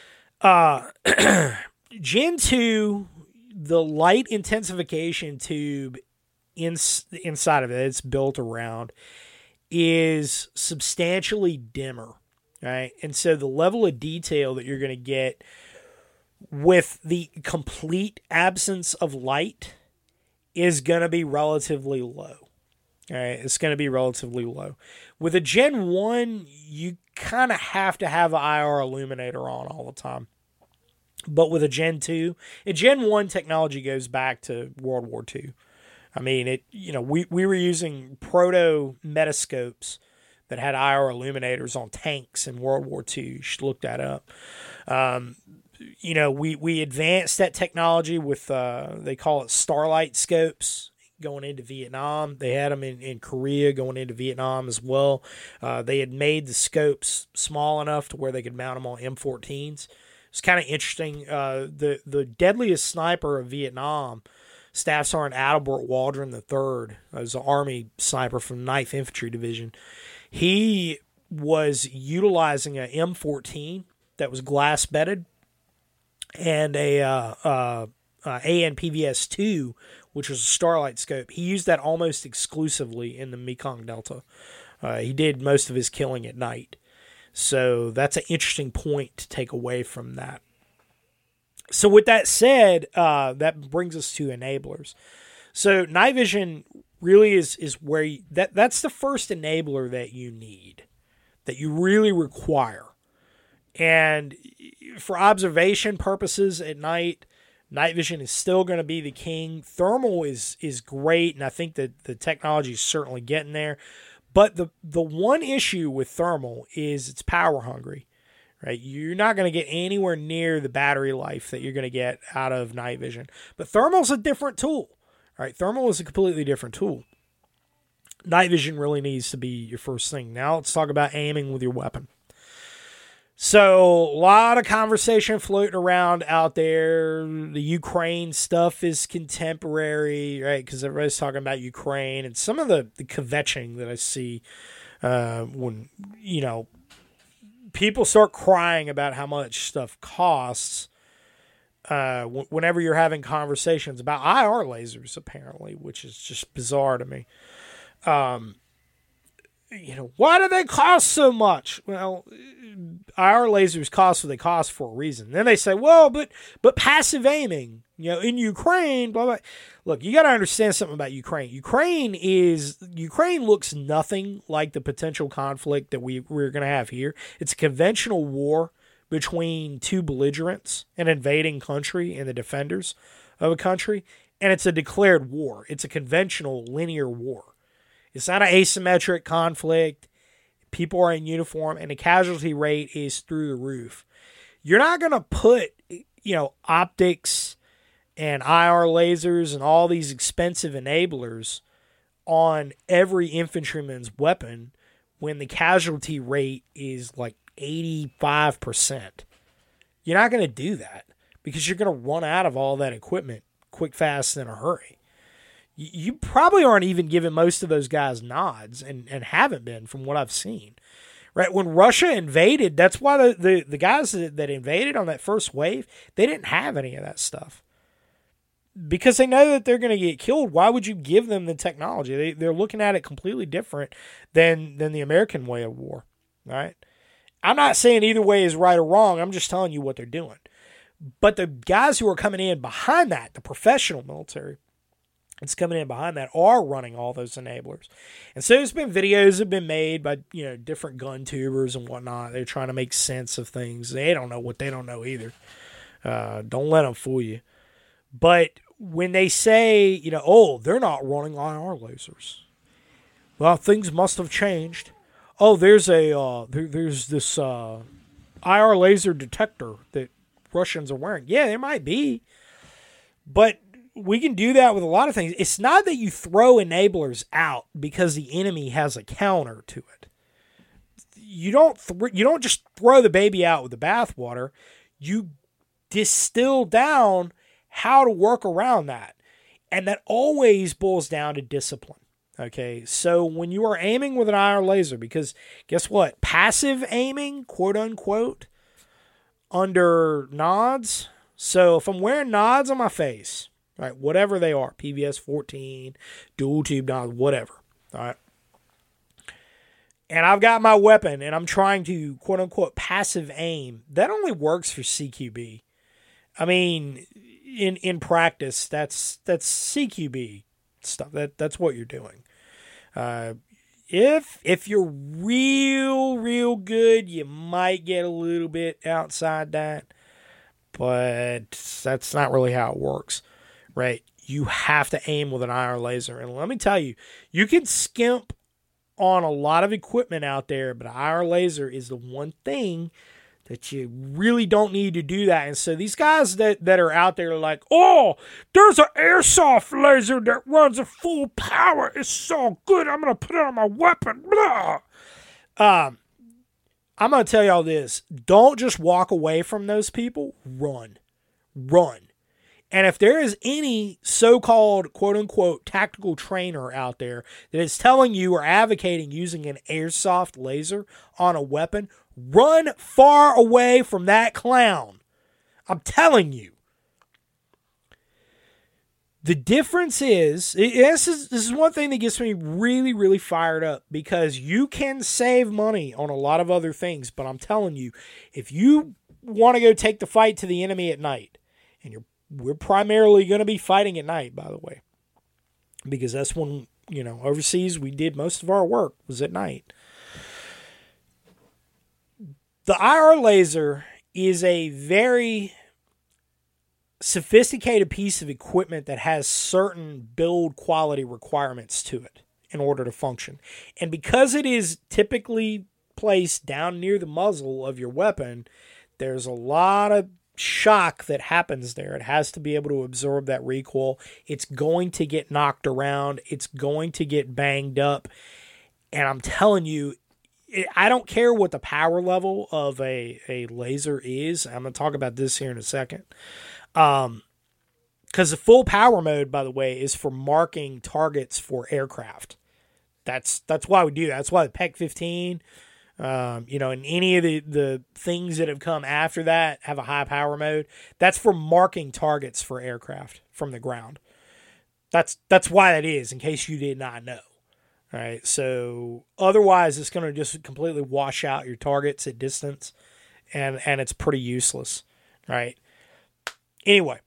Gen 2, the light intensification tube inside of it's built around is substantially dimmer, right? And so the level of detail that you're going to get with the complete absence of light is going to be relatively low. All right, it's going to be relatively low. With a Gen 1, you kind of have to have an IR illuminator on all the time. But with a Gen 2, a Gen 1 technology goes back to World War II. I mean, we were using proto metascopes that had IR illuminators on tanks in World War II. You should look that up. We advanced that technology with, they call it Starlight scopes. Going into Vietnam. They had them in Korea going into Vietnam as well. They had made the scopes small enough to where they could mount them on M14s. It's kind of interesting. The deadliest sniper of Vietnam, Staff Sergeant Adelbert Waldron III, was an Army sniper from the 9th Infantry Division. He was utilizing an M14 that was glass bedded and a AN-PVS-2, which was a Starlight scope. He used that almost exclusively in the Mekong Delta. He did most of his killing at night. So that's an interesting point to take away from that. So with that said, that brings us to enablers. So night vision really is where that's the first enabler that you need, that you really require. And for observation purposes at night vision is still going to be the king. Thermal is great, and I think that the technology is certainly getting there. But the one issue with thermal is it's power hungry, right? You're not going to get anywhere near the battery life that you're going to get out of night vision. But thermal's a different tool, right? Thermal is a completely different tool. Night vision really needs to be your first thing. Now let's talk about aiming with your weapon. So a lot of conversation floating around out there. The Ukraine stuff is contemporary, right? Because everybody's talking about Ukraine and some of the kvetching that I see when, people start crying about how much stuff costs whenever you're having conversations about IR lasers, apparently, which is just bizarre to me. Why do they cost so much? Well, IR lasers cost what they cost for a reason. Then they say, well, but passive aiming, in Ukraine, blah, blah. Look, you got to understand something about Ukraine. Ukraine looks nothing like the potential conflict that we're going to have here. It's a conventional war between two belligerents, an invading country and the defenders of a country, and it's a declared war. It's a conventional linear war. It's not an asymmetric conflict. People are in uniform, and the casualty rate is through the roof. You're not going to put, optics and IR lasers and all these expensive enablers on every infantryman's weapon when the casualty rate is like 85%. You're not going to do that because you're going to run out of all that equipment quick, fast, in a hurry. You probably aren't even giving most of those guys nods and haven't been from what I've seen, right? When Russia invaded, that's why the guys that invaded on that first wave, they didn't have any of that stuff. Because they know that they're going to get killed. Why would you give them the technology? They're looking at it completely different than the American way of war, right? I'm not saying either way is right or wrong. I'm just telling you what they're doing. But the guys who are coming in behind that, the professional military that's coming in behind that, are running all those enablers. And so there's been videos that have been made by, different gun tubers and whatnot. They're trying to make sense of things. They don't know what they don't know either. Don't let them fool you. But when they say, they're not running IR lasers. Well, things must have changed. Oh, there's this IR laser detector that Russians are wearing. Yeah, there might be. But we can do that with a lot of things. It's not that you throw enablers out because the enemy has a counter to it. You don't just throw the baby out with the bathwater. You distill down how to work around that. And that always boils down to discipline. Okay, so when you are aiming with an IR laser, because guess what? Passive aiming, quote unquote, under nods. So if I'm wearing nods on my face, right, whatever they are, PVS 14, dual tube nods, whatever, all right, and I've got my weapon and I'm trying to, quote unquote, passive aim, that only works for CQB. I mean, in practice, that's CQB stuff. That's what you're doing. If you're real good, you might get a little bit outside that, but that's not really how it works, right? You have to aim with an IR laser. And let me tell you, you can skimp on a lot of equipment out there, but an IR laser is the one thing that you really don't need to do that. And so these guys that are out there are like, oh, there's an airsoft laser that runs at full power. It's so good. I'm going to put it on my weapon. Blah. I'm going to tell y'all this. Don't just walk away from those people. Run. And if there is any so-called, quote-unquote, tactical trainer out there that is telling you or advocating using an airsoft laser on a weapon, run far away from that clown. I'm telling you. The difference is, this is one thing that gets me really, really fired up, because you can save money on a lot of other things, but I'm telling you, if you want to go take the fight to the enemy at night, and we're primarily going to be fighting at night, by the way, because that's when, overseas we did most of our work was at night. The IR laser is a very sophisticated piece of equipment that has certain build quality requirements to it in order to function. And because it is typically placed down near the muzzle of your weapon, there's a lot of shock that happens there. It has to be able to absorb that recoil. It's going to get knocked around. It's going to get banged up. And I'm telling you, I don't care what the power level of a laser is. I'm going to talk about this here in a second. Because the full power mode, by the way, is for marking targets for aircraft. That's why we do that. That's why the PEC-15, and any of the things that have come after that have a high power mode. That's for marking targets for aircraft from the ground. That's why that is, in case you did not know. All right, so otherwise it's going to just completely wash out your targets at distance, and it's pretty useless, right? Anyway,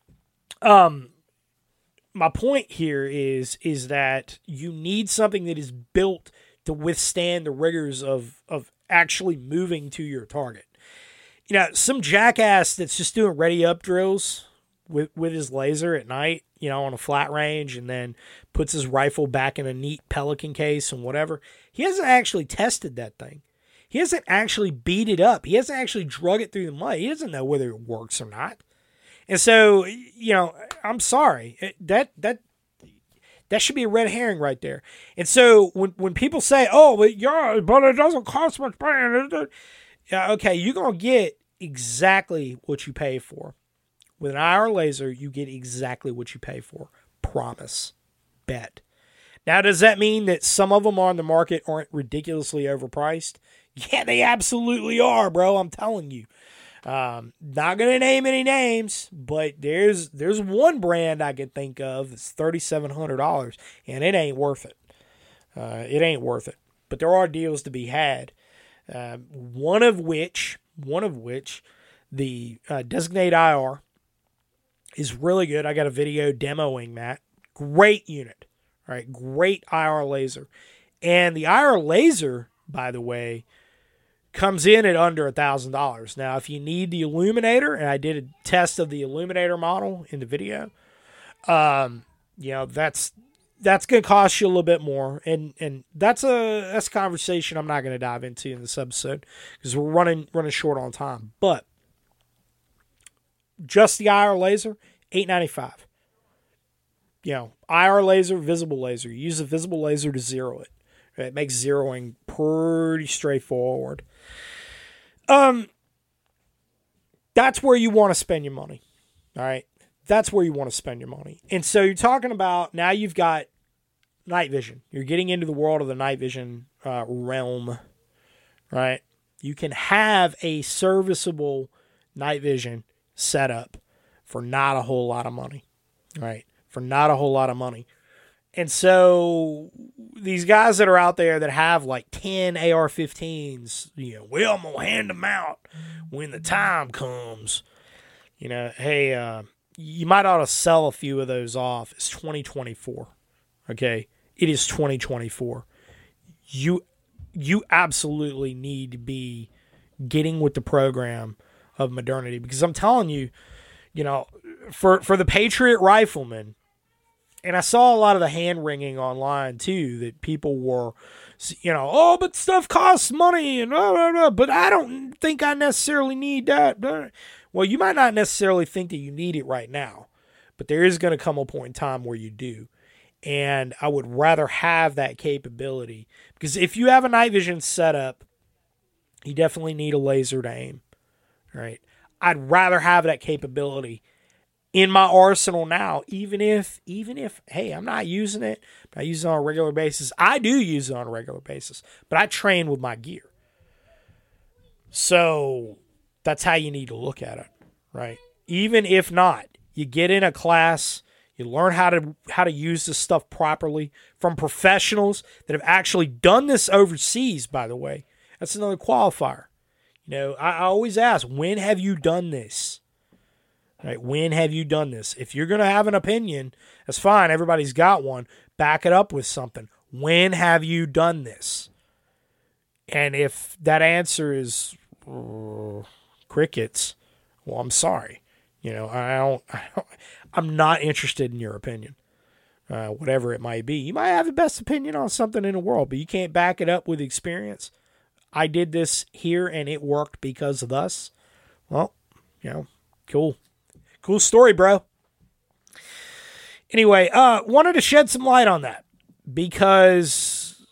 my point here is that you need something that is built to withstand the rigors of actually moving to your target. Some jackass that's just doing ready up drills with his laser at night, on a flat range, and then puts his rifle back in a neat Pelican case and whatever. He hasn't actually tested that thing. He hasn't actually beat it up. He hasn't actually drug it through the mud. He doesn't know whether it works or not. And so, I'm sorry. That should be a red herring right there. And so when people say, oh, but it doesn't cost much money. Okay, you're going to get exactly what you pay for. With an IR laser, you get exactly what you pay for. Promise. Bet. Now, does that mean that some of them on the market aren't ridiculously overpriced? Yeah, they absolutely are, bro. I'm telling you. Not going to name any names, but there's one brand I can think of that's $3,700, and it ain't worth it. It ain't worth it. But there are deals to be had. One of which, the Designate IR is really good. I got a video demoing that. Great unit, right? Great IR laser. And the IR laser, by the way, comes in at under $1,000. Now, if you need the illuminator, and I did a test of the illuminator model in the video, that's going to cost you a little bit more, and that's a conversation I'm not going to dive into in this episode because we're running short on time. But just the IR laser, $895. IR laser, visible laser. You use a visible laser to zero it. It makes zeroing pretty straightforward. That's where you want to spend your money. All right. That's where you want to spend your money. And so you're talking about now you've got night vision. You're getting into the world of the night vision realm, right? You can have a serviceable night vision setup for not a whole lot of money, right? For not a whole lot of money. And so these guys that are out there that have like 10 AR-15s, well, I'm going to hand them out when the time comes. Hey, you might ought to sell a few of those off. It's 2024, okay? It is 2024. You absolutely need to be getting with the program of modernity because I'm telling you, for the Patriot Rifleman, and I saw a lot of the hand-wringing online, too, that people were, but stuff costs money, and blah, blah, blah, but I don't think I necessarily need that. Well, you might not necessarily think that you need it right now, but there is going to come a point in time where you do. And I would rather have that capability, because if you have a night vision setup, you definitely need a laser to aim, right? I'd rather have that capability in my arsenal now, even if, hey, I'm not using it, but I use it on a regular basis. I do use it on a regular basis, but I train with my gear. So that's how you need to look at it, right? Even if not, you get in a class, you learn how to use this stuff properly from professionals that have actually done this overseas, by the way. That's another qualifier. I always ask, when have you done this? Right, when have you done this? If you're going to have an opinion, that's fine. Everybody's got one. Back it up with something. When have you done this? And if that answer is crickets, well, I'm sorry. I'm not interested in your opinion, whatever it might be. You might have the best opinion on something in the world, but you can't back it up with experience. I did this here, and it worked because of us. Well, cool. Cool story, bro. Anyway, wanted to shed some light on that because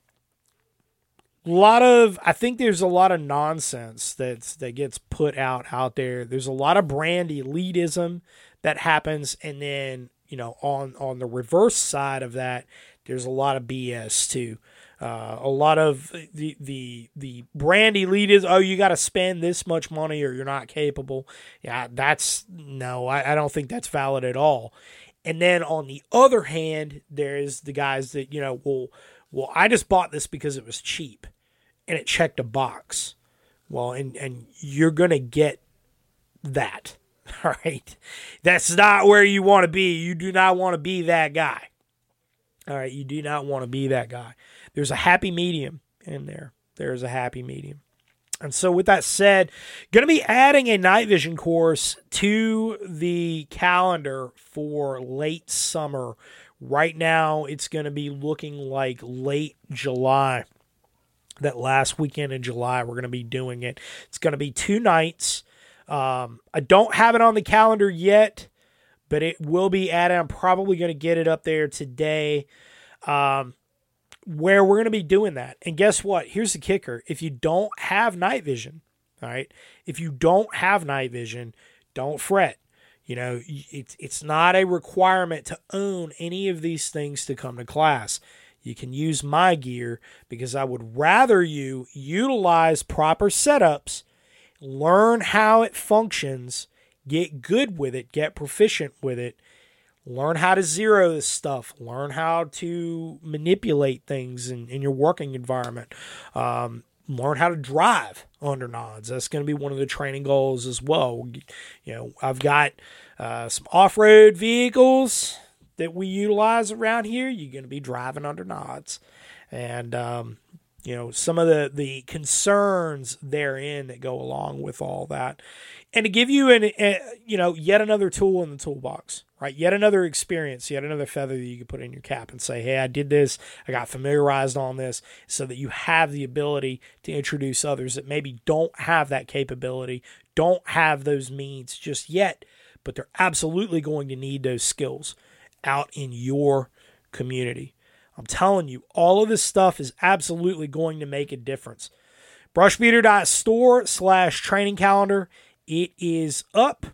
I think there's a lot of nonsense that gets put out there. There's a lot of brand elitism that happens, and then on the reverse side of that, there's a lot of BS too. A lot of the brand elite is, you got to spend this much money or you're not capable. Yeah, I don't think that's valid at all. And then on the other hand, there's the guys that, well, I just bought this because it was cheap and it checked a box. Well, and you're going to get that, all right? That's not where you want to be. You do not want to be that guy. All right, you do not want to be that guy. There's a happy medium in there. There's a happy medium. And so with that said, going to be adding a night vision course to the calendar for late summer. Right now, it's going to be looking like late July. That last weekend in July, we're going to be doing it. It's going to be 2 nights. I don't have it on the calendar yet, but it will be added. I'm probably going to get it up there today. Where we're going to be doing that. And guess what? Here's the kicker. If you don't have night vision, all right, if you don't have night vision, don't fret. It's not a requirement to own any of these things to come to class. You can use my gear because I would rather you utilize proper setups, learn how it functions, get good with it, get proficient with it, learn how to zero this stuff, learn how to manipulate things in your working environment, learn how to drive under nods. That's going to be one of the training goals as well. I've got some off-road vehicles that we utilize around here. You're going to be driving under nods. And, some of the concerns therein that go along with all that. And to give you yet another tool in the toolbox, right? Yet another experience, yet another feather that you can put in your cap and say, hey, I did this, I got familiarized on this, so that you have the ability to introduce others that maybe don't have that capability, don't have those means just yet, but they're absolutely going to need those skills out in your community. I'm telling you, all of this stuff is absolutely going to make a difference. Brushbeater.store/training calendar. It is up.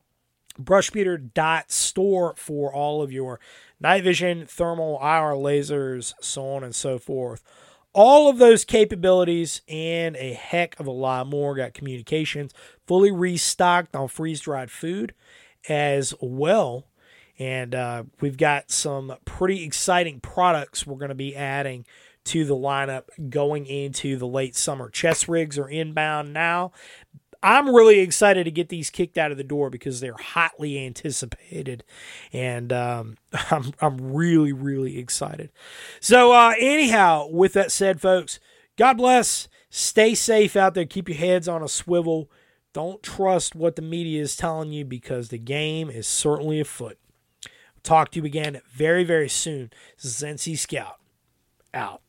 Brushbeater.store for all of your night vision, thermal, IR lasers, so on and so forth. All of those capabilities and a heck of a lot more. Got communications fully restocked on freeze-dried food as well. And we've got some pretty exciting products we're going to be adding to the lineup going into the late summer. Chest rigs are inbound now. I'm really excited to get these kicked out of the door because they're hotly anticipated, and I'm really, really excited. So anyhow, with that said, folks, God bless. Stay safe out there. Keep your heads on a swivel. Don't trust what the media is telling you because the game is certainly afoot. Talk to you again very, very soon. This is NC Scout. Out.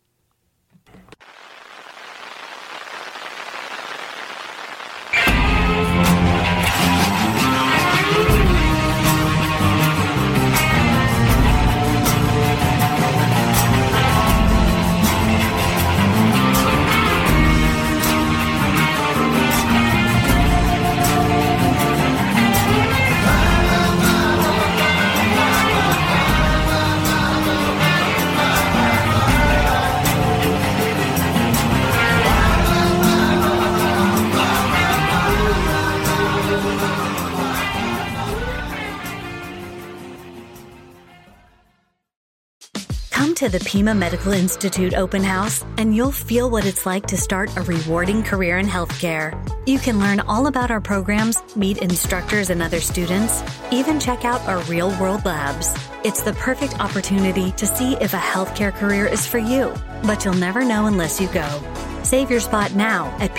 Come to the Pima Medical Institute open house, and you'll feel what it's like to start a rewarding career in healthcare. You can learn all about our programs, meet instructors and other students, even check out our real-world labs. It's the perfect opportunity to see if a healthcare career is for you, but you'll never know unless you go. Save your spot now at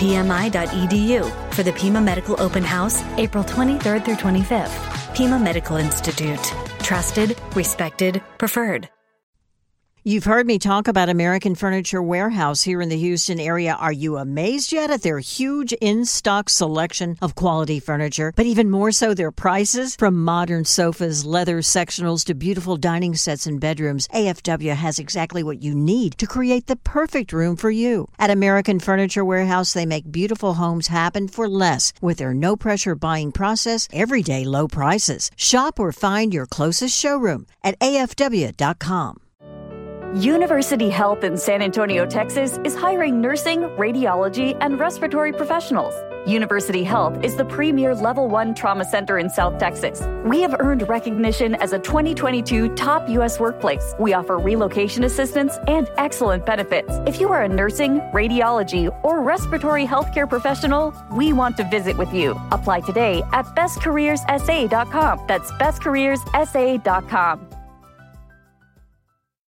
pmi.edu for the Pima Medical Open House, April 23rd through 25th. Pima Medical Institute. Trusted, respected, preferred. You've heard me talk about American Furniture Warehouse here in the Houston area. Are you amazed yet at their huge in-stock selection of quality furniture? But even more so, their prices? From modern sofas, leather sectionals, to beautiful dining sets and bedrooms, AFW has exactly what you need to create the perfect room for you. At American Furniture Warehouse, they make beautiful homes happen for less with their no-pressure buying process, everyday low prices. Shop or find your closest showroom at afw.com. University Health in San Antonio, Texas is hiring nursing, radiology, and respiratory professionals. University Health is the premier Level 1 trauma center in South Texas. We have earned recognition as a 2022 top U.S. workplace. We offer relocation assistance and excellent benefits. If you are a nursing, radiology, or respiratory healthcare professional, we want to visit with you. Apply today at bestcareerssa.com. That's bestcareerssa.com.